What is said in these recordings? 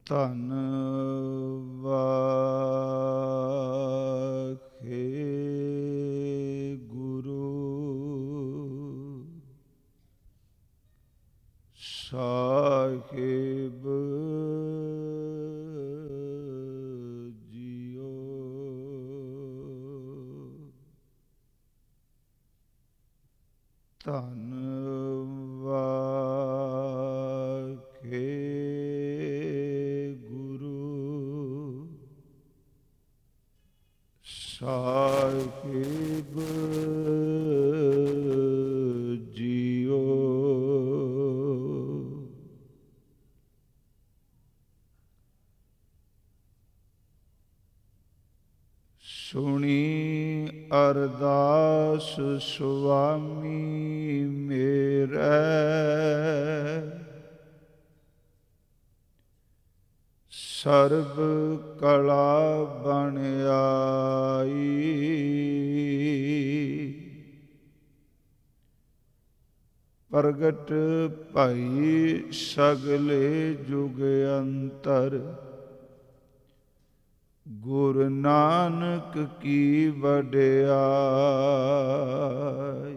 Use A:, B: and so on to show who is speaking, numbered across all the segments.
A: ਧੰਨ ਵਾਖੇ ਗੁਰੂ ਸਾਹਿਬ ਜੀਓ। ਧੰਨ ਵਾਖੇ ਗੁਰੂ ਸਾਹਿਬ ਜੀਓ। ਸੁਣੀ ਅਰਦਾਸ ਸੁਆਮੀ ਮੇਰੇ, ਸਰਬ ਕਲਾ ਬਣ ਆਈ। ਪ੍ਰਗਟ ਭਈ ਸਗਲੇ ਜੁਗ ਅੰਤਰ, ਗੁਰੂ ਨਾਨਕ ਕੀ ਵਡਿਆਈ।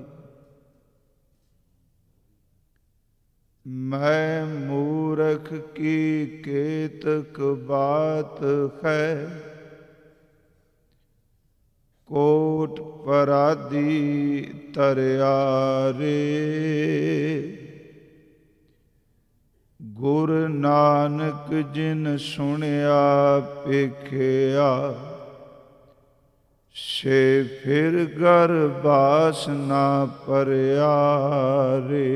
A: ਮੈਂ ਮੂਰਖ ਕੀ ਕੇਤਕ ਬਾਤ ਹੈ, ਕੋਟ ਪਰਾਧੀ ਤਰਿਆ ਰੇ। ਗੁਰੂ ਨਾਨਕ ਜਿਨ ਸੁਣਿਆ ਪੇਖਿਆ, ਸੇ ਫਿਰ ਗਰਬਾਸ ਨਾ ਭਰਿਆ ਰੇ।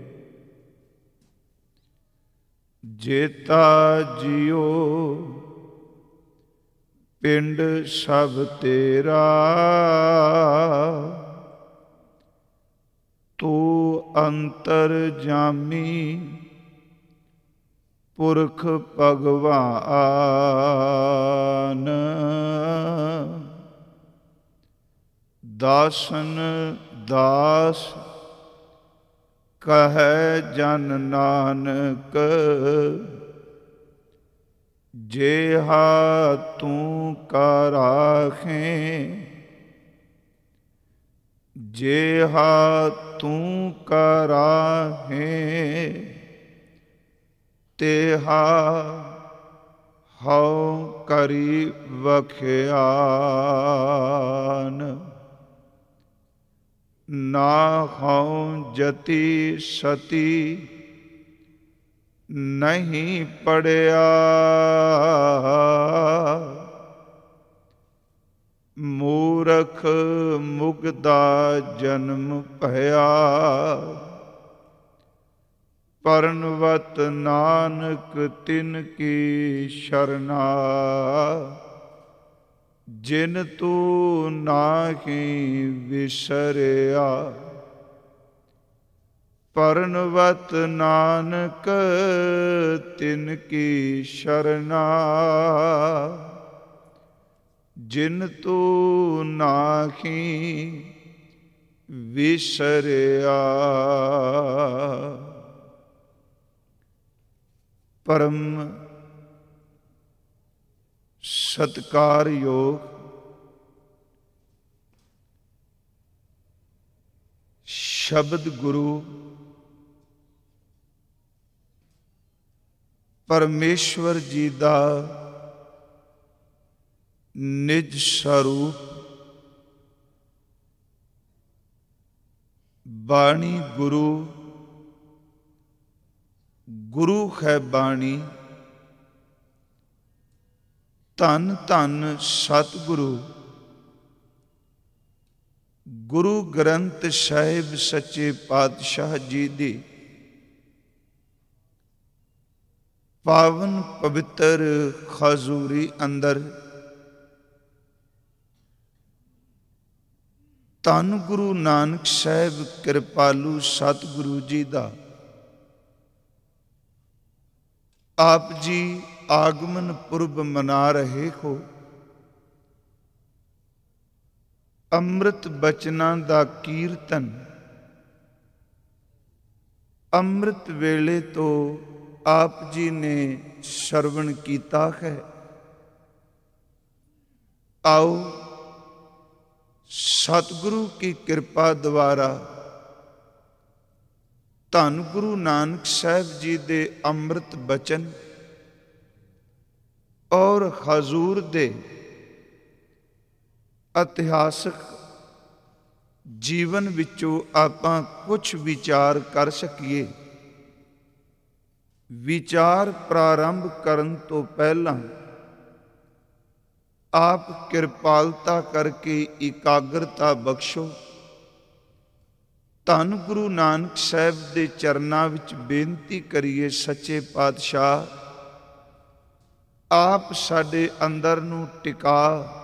A: ਜੇਤਾ ਜੀਓ ਪਿੰਡ ਸਭ ਤੇਰਾ, ਤੂੰ ਅੰਤਰ ਜਾਮੀ ਪੁਰਖ ਭਗਵਾਨ। ਦਾਸਨ ਦਾਸ ਕਹੈ ਜਨ ਨਾਨਕ, ਜੇਹਾ ਤੂੰ ਕਾ ਰਾਖੇ। ਜੇਹਾ ਤੂੰ ਕਾ ਰਾਖੇ, ਤੇਹਾ ਹਉ ਕਰੀ ਵਖਿਆਨ। ਨਾ ਹਉ ਜਤੀ ਸਤੀ ਨਹੀਂ ਪੜਿਆ, ਮੂਰਖ ਮੁਗਦਾ ਜਨਮ ਭਇਆ। ਪਰਨਵਤ ਨਾਨਕ ਤਿਨ ਕੀ ਸ਼ਰਨਾ, ਜਿਨ ਤੂੰ ਨਾਹੀ ਵਿਸਰਿਆ। ਪਰਨਵਤ ਨਾਨਕ ਤਿਨ ਕੀ ਸ਼ਰਨਾ, ਜਿਨ ਤੂੰ ਨਾਹੀ ਵਿਸਰਿਆ। ਪਰਮ ਸਤਿਕਾਰਯੋਗ ਸ਼ਬਦ ਗੁਰੂ ਪਰਮੇਸ਼ਵਰ ਜੀ ਦਾ ਨਿਜ ਸਰੂਪ ਬਾਣੀ ਗੁਰੂ, ਗੁਰੂ ਹੈ ਬਾਣੀ। ਧੰਨ ਧੰਨ ਸਤਿਗੁਰੂ ਗੁਰੂ ਗ੍ਰੰਥ ਸਾਹਿਬ ਸੱਚੇ ਪਾਤਸ਼ਾਹ ਜੀ ਦੀ ਪਾਵਨ ਪਵਿੱਤਰ ਹਜ਼ੂਰੀ ਅੰਦਰ ਧੰਨ ਗੁਰੂ ਨਾਨਕ ਸਾਹਿਬ ਕਿਰਪਾਲੂ ਸਤਿਗੁਰੂ ਜੀ ਦਾ ਆਪ ਜੀ ਆਗਮਨ ਪੁਰਬ ਮਨਾ ਰਹੇ ਹੋ। ਅੰਮ੍ਰਿਤ ਬਚਨਾਂ ਦਾ ਕੀਰਤਨ ਅੰਮ੍ਰਿਤ ਵੇਲੇ ਤੋਂ ਆਪ ਜੀ ਨੇ ਸ਼ਰਵਣ ਕੀਤਾ ਹੈ। आओ सतगुरु की कृपा द्वारा धन गुरु नानक साहब जी दे अमृत बचन और हजूर दे इतिहासक जीवन विचों आपां कुछ विचार कर सकीए। विचार प्रारंभ करन तो पहला आप किरपालता करके इकाग्रता बख्शो। धन गुरु नानक साहब दे चरनां विच बेनती करिए, सच्चे पातशाह आप साडे अंदर नूं टिका,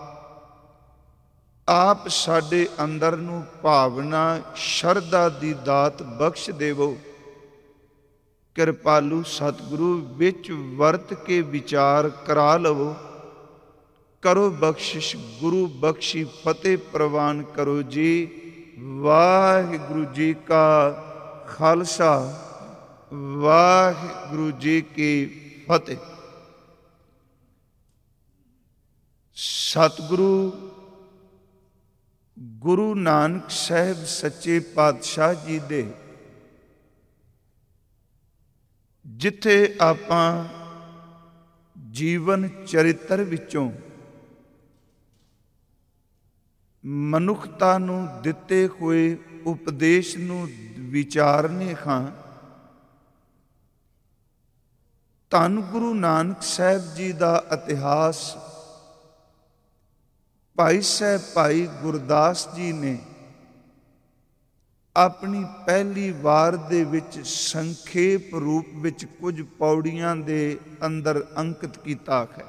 A: आप साडे अंदर नूं भावना शरधा दी दात बख्श देवो। किरपालू सतगुरु विच वरत के विचार करा लवो। करो बख्शिश गुरु बख्शी फतेह प्रवान करो जी। वाहिगुरु जी का खालसा, वाहिगुरु जी की फतेह। सतगुरु गुरु नानक साहब सच्चे पातशाह जी दे जिथे आपां जीवन चरित्र विचों मनुखता नूं दिते हुए उपदेश नूं विचारने हां। धन गुरु नानक साहब जी दा इतिहास भाई साहब भाई गुरदास जी ने अपनी पहली वार दे विच संखेप रूप विच कुछ पौड़ियां दे अंदर अंकित कीता है।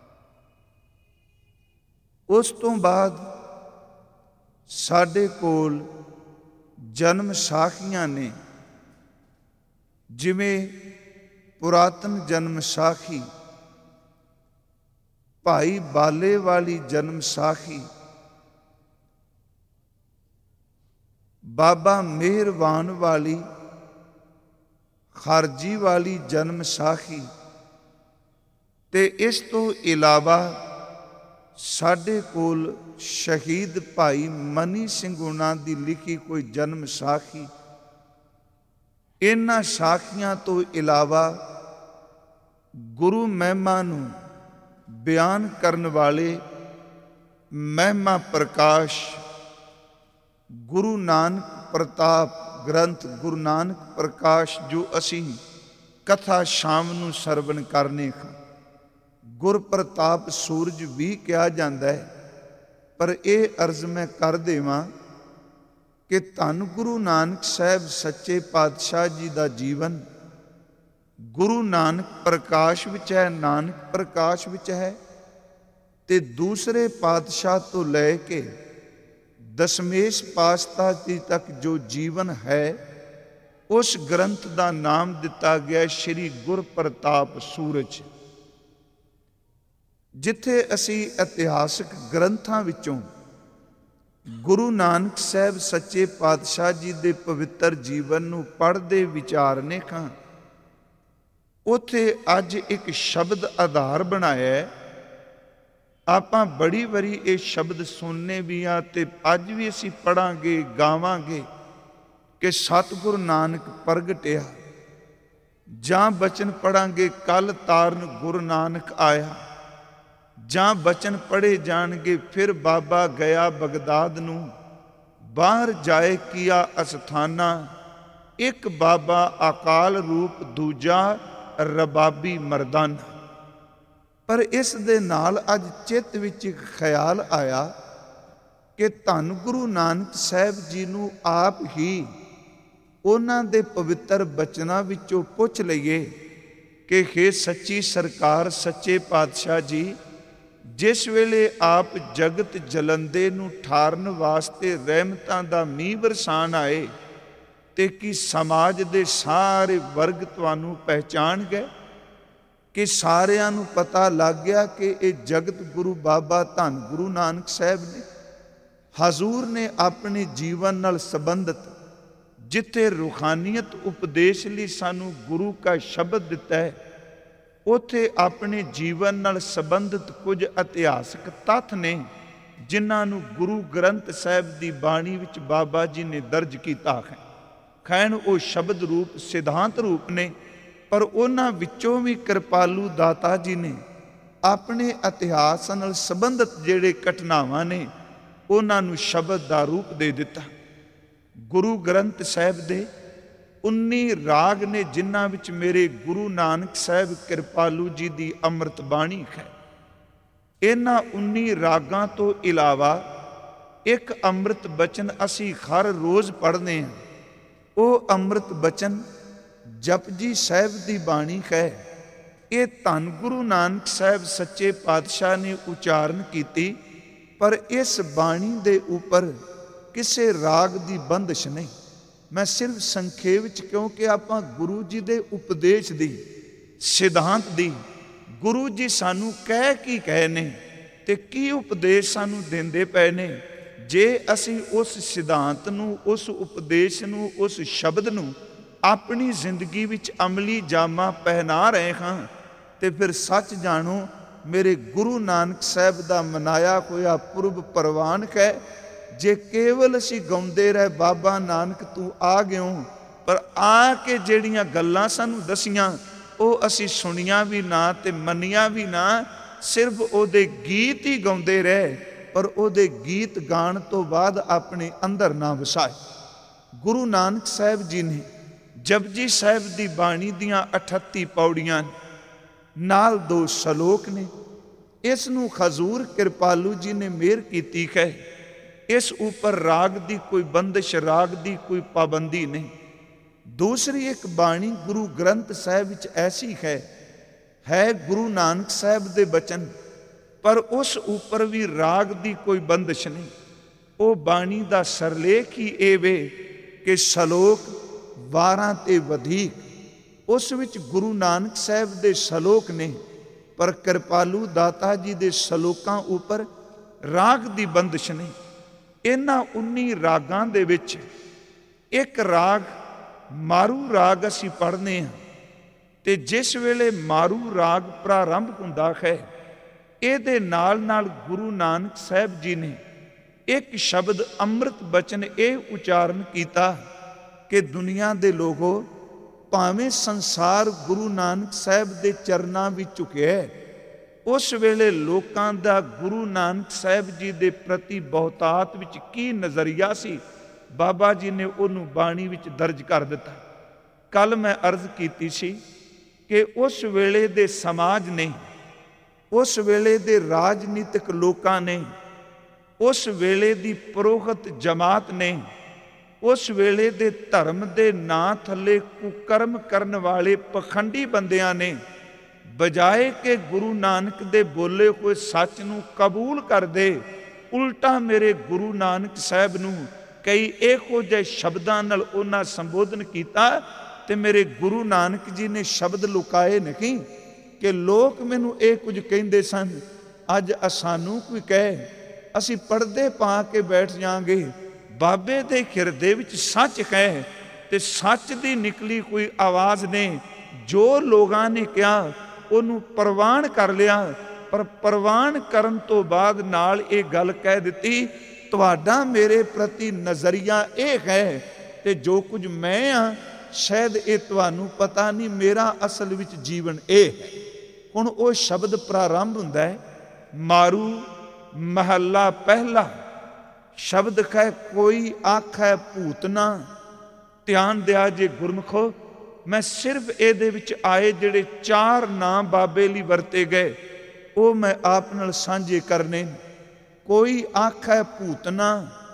A: उस तो बाद साडे कोल जन्म साखियां ने, जिवें पुरातन जन्म साखी, भाई बाले वाली जन्म साखी, बाबा मेहरबान वाली खारजी वाली जन्म साखी ते इस तो इलावा साडे कोल शहीद भाई मनी सिंह हुणां दी लिखी कोई जन्म साखी। इन्हां साखियां तो इलावा गुरु महिमा नूं बयान करन वाले महिमा प्रकाश गुरु नानक प्रताप ग्रंथ गुरु नानक प्रकाश जो असीं कथा शाम नूं सरवण करने हां, गुर प्रताप सूरज भी कहा जाता है। पर यह अर्ज मैं कर देवां कि धन गुरु नानक साहब सच्चे पातशाह जी का जीवन गुरु नानक प्रकाश विच है, नानक प्रकाश विच है, ते दूसरे पातशाह तो लैके दशमेश पातशाह जी तक जो जीवन है उस ग्रंथ का नाम दिता गया श्री गुर प्रताप सूरज। जिथे असी इतिहासक ग्रंथां विचों गुरु नानक साहब सच्चे पातशाह जी दे पवित्र जीवन नूं पढ़दे विचारने हां, उत्थे अज एक शब्द आधार बनाया है। आपां बड़ी वारी ये शब्द सुनने भी आ ते अज भी असी पढ़ांगे गावांगे कि सतगुरु नानक प्रगटिया, जां बचन पढ़ांगे कल ताਰਨ गुरु नानक आया, जां बचन पढ़े जाणगे फिर बाबा गया बगदाद नूं, बाहर जाए किया अस्थाना, एक बाबा अकाल रूप दूजा रबाबी मरदाना। पर इस दे नाल अज चित्त विच एक ख्याल आया कि धन गुरु नानक साहब जी नूं आप ही उन्हां दे पवित्र बचनां विचों पुछ लईए कि हे सच्ची सरकार सच्चे पातशाह जी, जिस वेले आप जगत जलंदे नूं ठारन वास्ते रहमतां दा मींह बरसान आए ते की समाज दे सारे वर्ग तुहानूं पहचान गए कि सारियां नूं पता लग गया कि ये जगत गुरु बाबा धन गुरु नानक साहब ने हजूर ने अपने जीवन नाल संबंधित ਜਿੱਥੇ ਰੂਹਾਨੀਅਤ ਉਪਦੇਸ਼ ਲਈ ਸਾਨੂੰ ਗੁਰੂ ਕਾ ਸ਼ਬਦ ਦਿੱਤਾ ਹੈ, ਉੱਥੇ ਆਪਣੇ ਜੀਵਨ ਨਾਲ ਸੰਬੰਧਿਤ ਕੁਝ ਇਤਿਹਾਸਕ ਤੱਥ ਨੇ ਜਿਨ੍ਹਾਂ ਨੂੰ ਗੁਰੂ ਗ੍ਰੰਥ ਸਾਹਿਬ ਦੀ ਬਾਣੀ ਵਿੱਚ ਬਾਬਾ ਜੀ ਨੇ ਦਰਜ ਕੀਤਾ ਹੈ। ਖੈਣ ਉਹ ਸ਼ਬਦ ਰੂਪ ਸਿਧਾਂਤ ਰੂਪ ਨੇ, ਪਰ ਉਹਨਾਂ ਵਿੱਚੋਂ ਵੀ ਕਿਰਪਾਲੂ ਦਾਤਾ ਜੀ ਨੇ ਆਪਣੇ ਇਤਿਹਾਸ ਨਾਲ ਸੰਬੰਧਿਤ ਜਿਹੜੇ ਘਟਨਾਵਾਂ ਨੇ ਉਹਨਾਂ ਨੂੰ ਸ਼ਬਦ ਦਾ ਰੂਪ ਦੇ ਦਿੱਤਾ। ਗੁਰੂ ਗ੍ਰੰਥ ਸਾਹਿਬ ਦੇ 19 ਰਾਗ ਨੇ ਜਿਨ੍ਹਾਂ ਵਿੱਚ ਮੇਰੇ ਗੁਰੂ ਨਾਨਕ ਸਾਹਿਬ ਕਿਰਪਾਲੂ ਜੀ ਦੀ ਅੰਮ੍ਰਿਤ ਬਾਣੀ ਹੈ। ਇਹਨਾਂ 19 ਰਾਗਾਂ ਤੋਂ ਇਲਾਵਾ ਇੱਕ ਅੰਮ੍ਰਿਤ ਬਚਨ ਅਸੀਂ ਹਰ ਰੋਜ਼ ਪੜ੍ਹਦੇ ਹਾਂ। ਉਹ ਅੰਮ੍ਰਿਤ ਬਚਨ ਜਪਜੀ ਸਾਹਿਬ ਦੀ ਬਾਣੀ ਹੈ। ਇਹ ਧੰਨ ਗੁਰੂ ਨਾਨਕ ਸਾਹਿਬ ਸੱਚੇ ਪਾਤਸ਼ਾਹ ਨੇ ਉਚਾਰਨ ਕੀਤੀ, ਪਰ ਇਸ ਬਾਣੀ ਦੇ ਉੱਪਰ ਕਿਸੇ ਰਾਗ ਦੀ ਬੰਦਿਸ਼ ਨਹੀਂ। ਮੈਂ ਸਿਰਫ ਸੰਖੇਪ ਵਿੱਚ, ਕਿਉਂਕਿ ਆਪਾਂ ਗੁਰੂ ਜੀ ਦੇ ਉਪਦੇਸ਼ ਦੀ, ਸਿਧਾਂਤ ਦੀ, ਗੁਰੂ ਜੀ ਸਾਨੂੰ ਕਹਿ ਕੀ ਕਹੇ ਨੇ ਤੇ ਕੀ ਉਪਦੇਸ਼ ਸਾਨੂੰ ਦਿੰਦੇ ਪਏ ਨੇ, ਜੇ ਅਸੀਂ ਉਸ ਸਿਧਾਂਤ ਨੂੰ, ਉਸ ਉਪਦੇਸ਼ ਨੂੰ, ਉਸ ਸ਼ਬਦ ਨੂੰ ਆਪਣੀ ਜ਼ਿੰਦਗੀ ਵਿੱਚ ਅਮਲੀ ਜਾਮਾ ਪਹਿਨਾ ਰਹੇ ਹਾਂ ਤੇ ਫਿਰ ਸੱਚ ਜਾਣੋ ਮੇਰੇ ਗੁਰੂ ਨਾਨਕ ਸਾਹਿਬ ਦਾ ਮਨਾਇਆ ਹੋਇਆ ਪੁਰਬ ਪ੍ਰਵਾਨ ਹੈ। ਜੇ ਕੇਵਲ ਅਸੀਂ ਗਾਉਂਦੇ ਰਹੇ ਬਾਬਾ ਨਾਨਕ ਤੂੰ ਆ ਗਿਓ, ਪਰ ਆ ਕੇ ਜਿਹੜੀਆਂ ਗੱਲਾਂ ਸਾਨੂੰ ਦਸੀਆਂ ਉਹ ਅਸੀਂ ਸੁਣੀਆਂ ਵੀ ਨਾ ਤੇ ਮੰਨੀਆਂ ਵੀ ਨਾ, ਸਿਰਫ ਉਹਦੇ ਗੀਤ ਹੀ ਗਾਉਂਦੇ ਰਹੇ, ਪਰ ਉਹਦੇ ਗੀਤ ਗਾਣ ਤੋਂ ਬਾਅਦ ਆਪਣੇ ਅੰਦਰ ਨਾ ਵਸਾਏ। ਗੁਰੂ ਨਾਨਕ ਸਾਹਿਬ ਜੀ ਨੇ ਜਪਜੀ ਸਾਹਿਬ ਦੀ ਬਾਣੀ ਦੀਆਂ 38 ਪੌੜੀਆਂ ਨਾਲ 2 ਸ਼ਲੋਕ ਨੇ। ਇਸ ਨੂੰ ਹਜ਼ੂਰ ਕਿਰਪਾਲੂ ਜੀ ਨੇ ਮਿਹਰ ਕੀਤੀ ਹੈ। ਇਸ ਉੱਪਰ ਰਾਗ ਦੀ ਕੋਈ ਬੰਦਿਸ਼, ਰਾਗ ਦੀ ਕੋਈ ਪਾਬੰਦੀ ਨਹੀਂ। ਦੂਸਰੀ ਇੱਕ ਬਾਣੀ ਗੁਰੂ ਗ੍ਰੰਥ ਸਾਹਿਬ ਵਿੱਚ ਐਸੀ ਹੈ ਗੁਰੂ ਨਾਨਕ ਸਾਹਿਬ ਦੇ ਬਚਨ, ਪਰ ਉਸ ਉੱਪਰ ਵੀ ਰਾਗ ਦੀ ਕੋਈ ਬੰਦਿਸ਼ ਨਹੀਂ। ਉਹ ਬਾਣੀ ਦਾ ਸਰਲੇਖ ਹੀ ਇਹ ਵੇ ਕਿ ਸ਼ਲੋਕ 12 ਤੇ ਵਧੇਕ, ਉਸ ਵਿੱਚ ਗੁਰੂ ਨਾਨਕ ਸਾਹਿਬ ਦੇ ਸ਼ਲੋਕ ਨੇ, ਪਰ ਕਿਰਪਾਲੂ ਦਾਤਾ ਜੀ ਦੇ ਸ਼ਲੋਕਾਂ ਉੱਪਰ ਰਾਗ ਦੀ ਬੰਦਿਸ਼ ਨਹੀਂ। ਇਹਨਾਂ 19 ਰਾਗਾਂ ਦੇ ਵਿੱਚ ਇੱਕ ਰਾਗ ਮਾਰੂ ਰਾਗ ਅਸੀਂ ਪੜ੍ਹਦੇ ਹਾਂ, ਤੇ ਜਿਸ ਵੇਲੇ ਮਾਰੂ ਰਾਗ ਪ੍ਰਾਰੰਭ ਹੁੰਦਾ ਹੈ, ਇਹਦੇ ਨਾਲ ਨਾਲ ਗੁਰੂ ਨਾਨਕ ਸਾਹਿਬ ਜੀ ਨੇ ਇੱਕ ਸ਼ਬਦ ਅੰਮ੍ਰਿਤ ਬਚਨ ਇਹ ਉਚਾਰਨ ਕੀਤਾ ਕਿ ਦੁਨੀਆ ਦੇ ਲੋਗੋ, ਭਾਵੇਂ ਸੰਸਾਰ ਗੁਰੂ ਨਾਨਕ ਸਾਹਿਬ ਦੇ ਚਰਨਾਂ ਵਿੱਚ ਝੁਕਿਆ, ਉਸ ਵੇਲੇ ਲੋਕਾਂ ਦਾ ਗੁਰੂ ਨਾਨਕ ਸਾਹਿਬ ਜੀ ਦੇ ਪ੍ਰਤੀ ਬਹੁਤਾਤ ਵਿੱਚ ਕੀ ਨਜ਼ਰੀਆ ਸੀ, ਬਾਬਾ ਜੀ ਨੇ ਉਹਨੂੰ ਬਾਣੀ ਵਿੱਚ ਦਰਜ ਕਰ ਦਿੱਤਾ। ਕੱਲ ਮੈਂ ਅਰਜ਼ ਕੀਤੀ ਸੀ ਕਿ ਉਸ ਵੇਲੇ ਦੇ ਸਮਾਜ ਨੇ, ਉਸ ਵੇਲੇ ਦੇ ਰਾਜਨੀਤਿਕ ਲੋਕਾਂ ਨੇ, ਉਸ ਵੇਲੇ ਦੀ ਪੁਰੋਹਿਤ ਜਮਾਤ ਨੇ, ਉਸ ਵੇਲੇ ਦੇ ਧਰਮ ਦੇ ਨਾਂ ਥੱਲੇ ਕੁਕਰਮ ਕਰਨ ਵਾਲੇ ਪਖੰਡੀ ਬੰਦਿਆਂ ਨੇ, ਬਜਾਏ ਕਿ ਗੁਰੂ ਨਾਨਕ ਦੇ ਬੋਲੇ ਹੋਏ ਸੱਚ ਨੂੰ ਕਬੂਲ ਕਰਦੇ, ਉਲਟਾ ਮੇਰੇ ਗੁਰੂ ਨਾਨਕ ਸਾਹਿਬ ਨੂੰ ਕਈ ਇਹੋ ਜਿਹੇ ਸ਼ਬਦਾਂ ਨਾਲ ਉਹਨਾਂ ਸੰਬੋਧਨ ਕੀਤਾ। ਤੇ ਮੇਰੇ ਗੁਰੂ ਨਾਨਕ ਜੀ ਨੇ ਸ਼ਬਦ ਲੁਕਾਏ ਨਹੀਂ ਕਿ ਲੋਕ ਮੈਨੂੰ ਇਹ ਕੁਝ ਕਹਿੰਦੇ ਸਨ, ਅੱਜ ਸਾਨੂੰ ਕੋਈ ਕਹੇ ਅਸੀਂ ਪਰਦੇ ਪਾ ਕੇ ਬੈਠ ਜਾਵਾਂਗੇ। ਬਾਬੇ ਦੇ ਹਿਰਦੇ ਵਿੱਚ ਸੱਚ ਹੈ ਤੇ ਸੱਚ ਦੀ ਨਿਕਲੀ ਕੋਈ ਆਵਾਜ਼ ਨੇ, ਜੋ ਲੋਕਾਂ ਨੇ ਕਿਹਾ ਉਹਨੂੰ ਪ੍ਰਵਾਨ ਕਰ ਲਿਆ, ਪਰ ਪ੍ਰਵਾਨ ਕਰਨ ਤੋਂ ਬਾਅਦ ਨਾਲ ਇਹ ਗੱਲ ਕਹਿ ਦਿੱਤੀ, ਤੁਹਾਡਾ ਮੇਰੇ ਪ੍ਰਤੀ ਨਜ਼ਰੀਆ ਇਹ ਹੈ ਤੇ ਜੋ ਕੁਝ ਮੈਂ ਹਾਂ ਸ਼ਾਇਦ ਇਹ ਤੁਹਾਨੂੰ ਪਤਾ ਨਹੀਂ, ਮੇਰਾ ਅਸਲ ਵਿੱਚ ਜੀਵਨ ਇਹ ਹੈ। ਹੁਣ ਉਹ ਸ਼ਬਦ ਪ੍ਰਾਰੰਭ ਹੁੰਦਾ ਹੈ, ਮਾਰੂ ਮਹੱਲਾ ਪਹਿਲਾ। ਸ਼ਬਦ ਹੈ ਕੋਈ ਆਖੈ ਭੂਤਨਾ। ਧਿਆਨ ਦਿਆ ਜੇ ਗੁਰਮੁਖੋ, ਮੈਂ ਸਿਰਫ ਇਹਦੇ ਵਿੱਚ ਆਏ ਜਿਹੜੇ 4 ਨਾਂ ਬਾਬੇ ਲਈ ਵਰਤੇ ਗਏ ਉਹ ਮੈਂ ਆਪ ਨਾਲ ਸਾਂਝੇ ਕਰਨੇ। ਕੋਈ ਆਖੈ ਭੂਤਨਾ,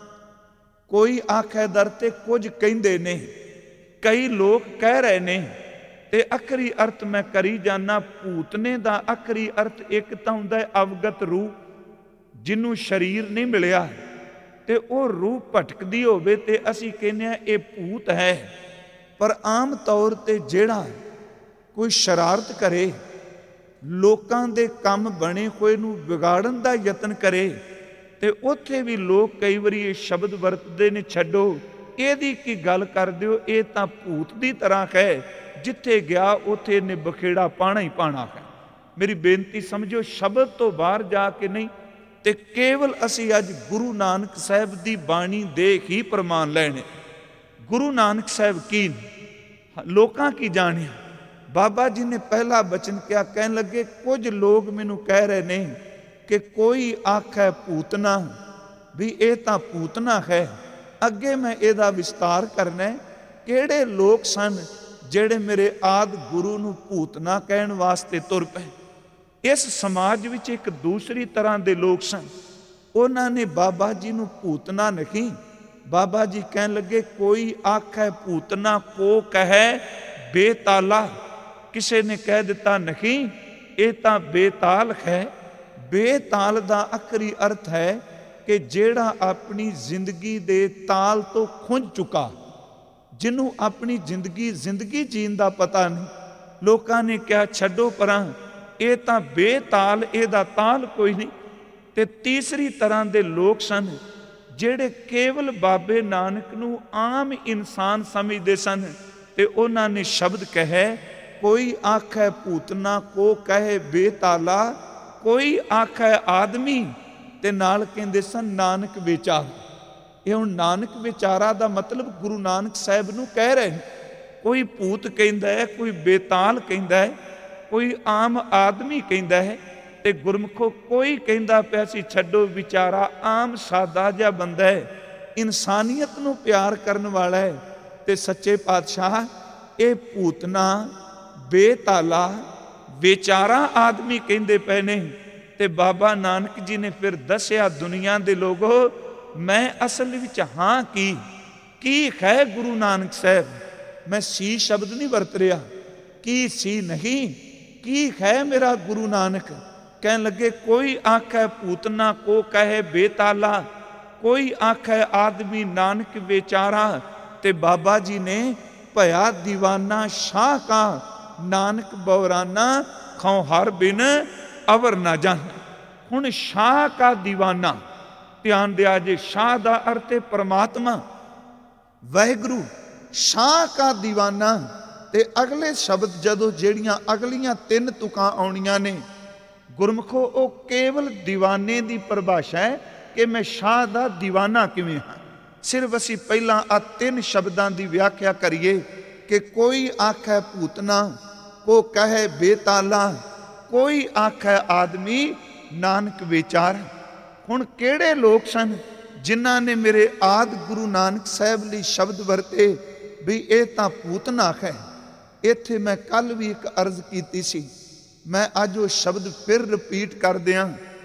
A: ਕੋਈ ਆਖੈ ਦਰ ਤੇ ਕੁਝ ਕਹਿੰਦੇ ਨੇ, ਕਈ ਲੋਕ ਕਹਿ ਰਹੇ ਨੇ ਤੇ ਆਖਰੀ ਅਰਥ ਮੈਂ ਕਰੀ ਜਾਣਾ। ਭੂਤਨੇ ਦਾ ਆਖਰੀ ਅਰਥ ਇੱਕ ਤਾਂ ਹੁੰਦਾ ਹੈ ਅਵਗਤ ਰੂਹ, ਜਿਹਨੂੰ ਸਰੀਰ ਨਹੀਂ ਮਿਲਿਆ ਤੇ ਉਹ ਰੂਹ ਭਟਕਦੀ ਹੋਵੇ ਤੇ ਅਸੀਂ ਕਹਿੰਦੇ ਹਾਂ ਇਹ ਭੂਤ ਹੈ। ਪਰ ਆਮ ਤੌਰ ਤੇ ਜਿਹੜਾ ਕੋਈ ਸ਼ਰਾਰਤ ਕਰੇ, ਲੋਕਾਂ ਦੇ ਕੰਮ ਬਣੇ ਹੋਏ ਨੂੰ ਵਿਗਾੜਨ ਦਾ ਯਤਨ ਕਰੇ, ਤੇ ਉੱਥੇ ਵੀ ਲੋਕ ਕਈ ਵਾਰੀ ਇਹ ਸ਼ਬਦ ਵਰਤਦੇ ਨੇ, ਛੱਡੋ ਇਹਦੀ ਕੀ ਗੱਲ ਕਰਦੇ ਹੋ, ਇਹ ਤਾਂ ਭੂਤ ਦੀ ਤਰ੍ਹਾਂ ਹੈ, ਜਿੱਥੇ ਗਿਆ ਉੱਥੇ ਇਹਨੇ ਬਖੇੜਾ ਪਾਣਾ ਹੀ ਪਾਣਾ ਹੈ। ਮੇਰੀ ਬੇਨਤੀ ਸਮਝੋ, ਸ਼ਬਦ ਤੋਂ ਬਾਹਰ ਜਾ ਕੇ ਨਹੀਂ, ਤੇ ਕੇਵਲ ਅਸੀਂ ਅੱਜ ਗੁਰੂ ਨਾਨਕ ਸਾਹਿਬ ਦੀ ਬਾਣੀ ਦੇ ਹੀ ਪ੍ਰਮਾਣ ਲੈਣੇ। ਗੁਰੂ ਨਾਨਕ ਸਾਹਿਬ ਕੀ ਲੋਕਾਂ ਕੀ ਜਾਣਿਆ। ਬਾਬਾ ਜੀ ਨੇ ਪਹਿਲਾ ਬਚਨ ਕਿਹਾ, ਕਹਿਣ ਲੱਗੇ ਕੁਝ ਲੋਕ ਮੈਨੂੰ ਕਹਿ ਰਹੇ ਨੇ ਕਿ ਕੋਈ ਆਖੈ ਭੂਤਨਾ, ਵੀ ਇਹ ਤਾਂ ਭੂਤਨਾ ਹੈ। ਅੱਗੇ ਮੈਂ ਇਹਦਾ ਵਿਸਤਾਰ ਕਰਨਾ। ਕਿਹੜੇ ਲੋਕ ਸਨ ਜਿਹੜੇ ਮੇਰੇ ਆਦਿ ਗੁਰੂ ਨੂੰ ਭੂਤਨਾ ਕਹਿਣ ਵਾਸਤੇ ਤੁਰ ਪਏ। ਇਸ ਸਮਾਜ ਵਿੱਚ ਇੱਕ ਦੂਸਰੀ ਤਰ੍ਹਾਂ ਦੇ ਲੋਕ ਸਨ, ਉਹਨਾਂ ਨੇ ਬਾਬਾ ਜੀ ਨੂੰ ਭੂਤਨਾ ਨਹੀਂ। ਬਾਬਾ ਜੀ ਕਹਿਣ ਲੱਗੇ ਕੋਈ ਆਖੈ ਭੂਤਨਾ ਕੋ ਕਹੈ ਬੇਤਾਲਾ। ਕਿਸੇ ਨੇ ਕਹਿ ਦਿੱਤਾ ਨਹੀਂ, ਇਹ ਤਾਂ ਬੇਤਾਲ ਹੈ। ਬੇਤਾਲ ਦਾ ਆਖਰੀ ਅਰਥ ਹੈ ਕਿ ਜਿਹੜਾ ਆਪਣੀ ਜ਼ਿੰਦਗੀ ਦੇ ਤਾਲ ਤੋਂ ਖੁੰਝ ਚੁੱਕਾ, ਜਿਹਨੂੰ ਆਪਣੀ ਜ਼ਿੰਦਗੀ ਜੀਣ ਦਾ ਪਤਾ ਨਹੀਂ। ਲੋਕਾਂ ਨੇ ਕਿਹਾ ਛੱਡੋ ਪਰਾਂ, ਇਹ ਤਾਂ ਬੇਤਾਲ, ਇਹਦਾ ਤਾਲ ਕੋਈ ਨਹੀਂ। ਤੇ ਤੀਸਰੀ ਤਰ੍ਹਾਂ ਦੇ ਲੋਕ ਸਨ ਜਿਹੜੇ ਕੇਵਲ ਬਾਬੇ ਨਾਨਕ ਨੂੰ ਆਮ ਇਨਸਾਨ ਸਮਝਦੇ ਸਨ, ਤੇ ਉਹਨਾਂ ਨੇ ਸ਼ਬਦ ਕਹੇ ਕੋਈ ਆਖੈ ਭੂਤਨਾ ਕੋ ਕਹੇ ਬੇਤਾਲਾ, ਕੋਈ ਆਖੈ ਆਦਮੀ, ਤੇ ਨਾਲ ਕਹਿੰਦੇ ਸਨ ਨਾਨਕ ਵਿਚਾਰ। ਇਹ ਹੁਣ ਨਾਨਕ ਵਿਚਾਰਾ ਦਾ ਮਤਲਬ ਗੁਰੂ ਨਾਨਕ ਸਾਹਿਬ ਨੂੰ ਕਹਿ ਰਹੇ ਨੇ। ਕੋਈ ਭੂਤ ਕਹਿੰਦਾ ਹੈ, ਕੋਈ ਬੇਤਾਲ ਕਹਿੰਦਾ ਹੈ, ਕੋਈ ਆਮ ਆਦਮੀ ਕਹਿੰਦਾ ਹੈ, ਤੇ ਗੁਰਮੁਖੋ ਕੋਈ ਕਹਿੰਦਾ ਪਿਆ ਸੀ ਛੱਡੋ ਵਿਚਾਰਾ ਆਮ ਸਾਦਾ ਜਿਹਾ ਬੰਦਾ ਹੈ, ਇਨਸਾਨੀਅਤ ਨੂੰ ਪਿਆਰ ਕਰਨ ਵਾਲਾ ਹੈ। ਤੇ ਸੱਚੇ ਪਾਤਸ਼ਾਹ ਇਹ ਭੂਤਨਾ, ਬੇਤਾਲਾ, ਵਿਚਾਰਾ ਆਦਮੀ ਕਹਿੰਦੇ ਪਏ ਨੇ। ਤੇ ਬਾਬਾ ਨਾਨਕ ਜੀ ਨੇ ਫਿਰ ਦੱਸਿਆ, ਦੁਨੀਆ ਦੇ ਲੋਗੋ ਮੈਂ ਅਸਲ ਵਿੱਚ ਹਾਂ ਕੀ ਹੈ ਗੁਰੂ ਨਾਨਕ ਸਾਹਿਬ। ਮੈਂ ਸੀ ਸ਼ਬਦ ਨਹੀਂ ਵਰਤ ਰਿਹਾ, ਕੀ ਸੀ ਨਹੀਂ, ਕੀ ਹੈ ਮੇਰਾ ਗੁਰੂ ਨਾਨਕ। ਕਹਿਣ ਲੱਗੇ ਕੋਈ ਆਖੈ ਭੂਤਨਾ ਕੋ ਕਹੇ ਬੇਤਾਲਾ, ਕੋਈ ਆਖੈ ਆਦਮੀ ਨਾਨਕ ਵਿਚਾਰਾ। ਤੇ ਬਾਬਾ ਜੀ ਨੇ ਭਇਆ ਦੀਵਾਨਾ ਸ਼ਾਹ ਕਾ, ਨਾਨਕ ਬੌਰਾਨਾ ਖਉ ਹਰ ਬਿਨ ਅਵਰ ਨਾ ਜਾਣ। ਹੁਣ ਸ਼ਾਹ ਕਾ ਦੀਵਾਨਾ, ਧਿਆਨ ਦਿਆ ਜੇ, ਸ਼ਾਹ ਦਾ ਅਰਥ ਹੈ ਪਰਮਾਤਮਾ ਵਾਹਿਗੁਰੂ। ਸ਼ਾਹ ਕਾ ਦੀਵਾਨਾ। ਤੇ ਅਗਲੇ ਸ਼ਬਦ ਜਦੋਂ ਜਿਹੜੀਆਂ ਅਗਲੀਆਂ 3 ਤੁਕਾਂ ਆਉਣੀਆਂ ਨੇ ਗੁਰਮੁਖੋ, ਉਹ ਕੇਵਲ ਦੀਵਾਨੇ ਦੀ ਪਰਿਭਾਸ਼ਾ ਹੈ ਕਿ ਮੈਂ ਸ਼ਾਹ ਦਾ ਦੀਵਾਨਾ ਕਿਵੇਂ ਹਾਂ। ਸਿਰਫ ਅਸੀਂ ਪਹਿਲਾਂ ਆ 3 ਸ਼ਬਦਾਂ ਦੀ ਵਿਆਖਿਆ ਕਰੀਏ ਕਿ ਕੋਈ ਆਖੈ ਭੂਤਨਾ ਕੋ ਕਹੇ ਬੇਤਾਲਾ, ਕੋਈ ਆਖੈ ਆਦਮੀ ਨਾਨਕ ਵਿਚਾਰ। ਹੁਣ ਕਿਹੜੇ ਲੋਕ ਸਨ ਜਿਨ੍ਹਾਂ ਨੇ ਮੇਰੇ ਆਦਿ ਗੁਰੂ ਨਾਨਕ ਸਾਹਿਬ ਲਈ ਸ਼ਬਦ ਵਰਤੇ ਵੀ ਇਹ ਤਾਂ ਭੂਤਨਾ ਹੈ। ਇੱਥੇ ਮੈਂ ਕੱਲ ਵੀ ਇੱਕ ਅਰਜ਼ ਕੀਤੀ ਸੀ, ਮੈਂ ਅੱਜ ਉਹ ਸ਼ਬਦ ਫਿਰ ਰਿਪੀਟ ਕਰ ਦਿਆਂ।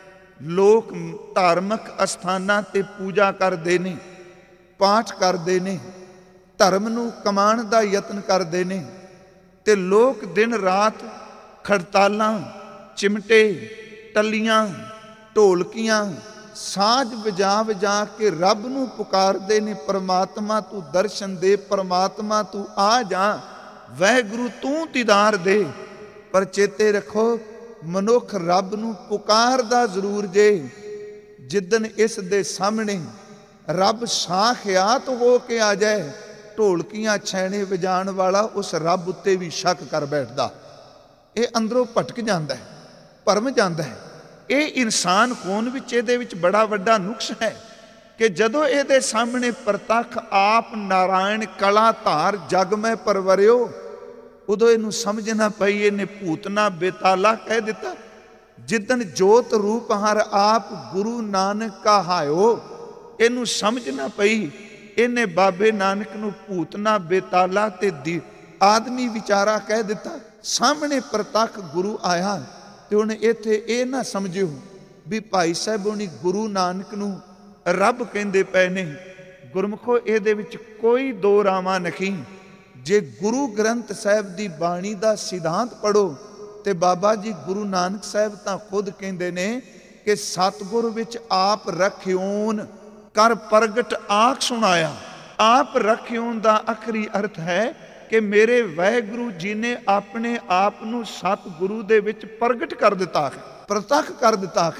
A: ਲੋਕ ਧਾਰਮਿਕ ਅਸਥਾਨਾਂ ਤੇ ਪੂਜਾ ਕਰਦੇ ਨੇ, ਪਾਠ ਕਰਦੇ ਨੇ, ਧਰਮ ਨੂੰ ਕਮਾਉਣ ਦਾ ਯਤਨ ਕਰਦੇ ਨੇ, ਤੇ ਲੋਕ ਦਿਨ ਰਾਤ ਖੜਤਾਲਾਂ, ਚਿਮਟੇ, ਟੱਲੀਆਂ, ਢੋਲਕੀਆਂ, ਸਾਜ਼ ਵਜਾ ਵਜਾ ਕੇ ਰੱਬ ਨੂੰ ਪੁਕਾਰਦੇ ਨੇ, ਪਰਮਾਤਮਾ ਤੂੰ ਦਰਸ਼ਨ ਦੇ, ਪਰਮਾਤਮਾ ਤੂੰ ਆ ਜਾ, ਵਾਹਿਗੁਰੂ ਤੂੰ ਦੀਦਾਰ ਦੇ। ਪਰ ਚੇਤੇ ਰੱਖੋ, ਮਨੁੱਖ ਰੱਬ ਨੂੰ ਪੁਕਾਰਦਾ ਜ਼ਰੂਰ ਜੇ, ਜਿੱਦਣ ਇਸ ਦੇ ਸਾਹਮਣੇ ਰੱਬ ਸਾਖਿਆਤ ਹੋ ਕੇ ਆ ਜਾਏ, ਢੋਲਕੀਆਂ ਛੈਣੇ ਵਜਾਉਣ ਵਾਲਾ ਉਸ ਰੱਬ ਉੱਤੇ ਵੀ ਸ਼ੱਕ ਕਰ ਬੈਠਦਾ। ਇਹ ਅੰਦਰੋਂ ਭਟਕ ਜਾਂਦਾ ਹੈ, ਭਰਮ ਜਾਂਦਾ ਹੈ। ਇਹ ਇਨਸਾਨ ਹੋਣ ਵਿੱਚ ਇਹਦੇ ਵਿੱਚ ਬੜਾ ਵੱਡਾ ਨੁਕਸ ਹੈ ਕਿ ਜਦੋਂ ਇਹਦੇ ਸਾਹਮਣੇ ਪ੍ਰਤੱਖ ਆਪ ਨਾਰਾਇਣ ਕਲਾ ਧਾਰ ਜਗ ਮੈਂ ਪਰਵਰਿਓ, ਉਦੋਂ ਇਹਨੂੰ ਸਮਝਣਾ ਪਈ ਇਹਨੇ ਭੂਤਨਾ ਬੇਤਾਲਾ ਕਹਿ ਦਿੱਤਾ। ਜਿੱਦਣ ਜੋਤ ਰੂਪ ਹਰ ਆਪ ਗੁਰੂ ਨਾਨਕ ਕਹਾਇਓ, ਇਹਨੂੰ ਸਮਝਣਾ ਪਈ ਇਹਨੇ ਬਾਬੇ ਨਾਨਕ ਨੂੰ ਭੂਤਨਾ ਬੇਤਾਲਾ ਤੇ ਆਦਮੀ ਵਿਚਾਰਾ ਕਹਿ ਦਿੱਤਾ। ਸਾਹਮਣੇ ਪ੍ਰਤੱਖ ਗੁਰੂ ਆਇਆ। ਤੇ ਹੁਣ ਇੱਥੇ ਇਹ ਨਾ ਸਮਝਿਓ ਵੀ ਭਾਈ ਸਾਹਿਬ ਹੁਣੀ ਗੁਰੂ ਨਾਨਕ ਨੂੰ ਰੱਬ ਕਹਿੰਦੇ ਪਏ ਨੇ। ਗੁਰਮੁਖੋ, ਇਹਦੇ ਵਿੱਚ ਕੋਈ ਦੋ ਰਾਵਾਂ ਨਹੀਂ। ਜੇ ਗੁਰੂ ਗ੍ਰੰਥ ਸਾਹਿਬ ਦੀ ਬਾਣੀ ਦਾ ਸਿਧਾਂਤ ਪੜੋ ਤੇ ਬਾਬਾ ਜੀ ਗੁਰੂ ਨਾਨਕ ਸਾਹਿਬ ਤਾਂ ਖੁਦ ਕਹਿੰਦੇ ਨੇ ਕਿ ਸਤਿਗੁਰ ਵਿੱਚ ਆਪ ਰਖਿਓਨ ਕਰ ਪ੍ਰਗਟ ਆਖ ਸੁਣਾਇਆ। ਆਪ ਰਖਿਓਨ ਦਾ ਆਖਰੀ ਅਰਥ ਹੈ ਕਿ ਮੇਰੇ ਵਾਹਿਗੁਰੂ ਜੀ ਨੇ ਆਪਣੇ ਆਪ ਨੂੰ ਸਤਿਗੁਰੂ ਦੇ ਵਿੱਚ ਪ੍ਰਗਟ ਕਰ ਦਿੱਤਾ ਹੈ, ਪ੍ਰਤੱਖ ਕਰ ਦਿੱਤਾ ਹੈ।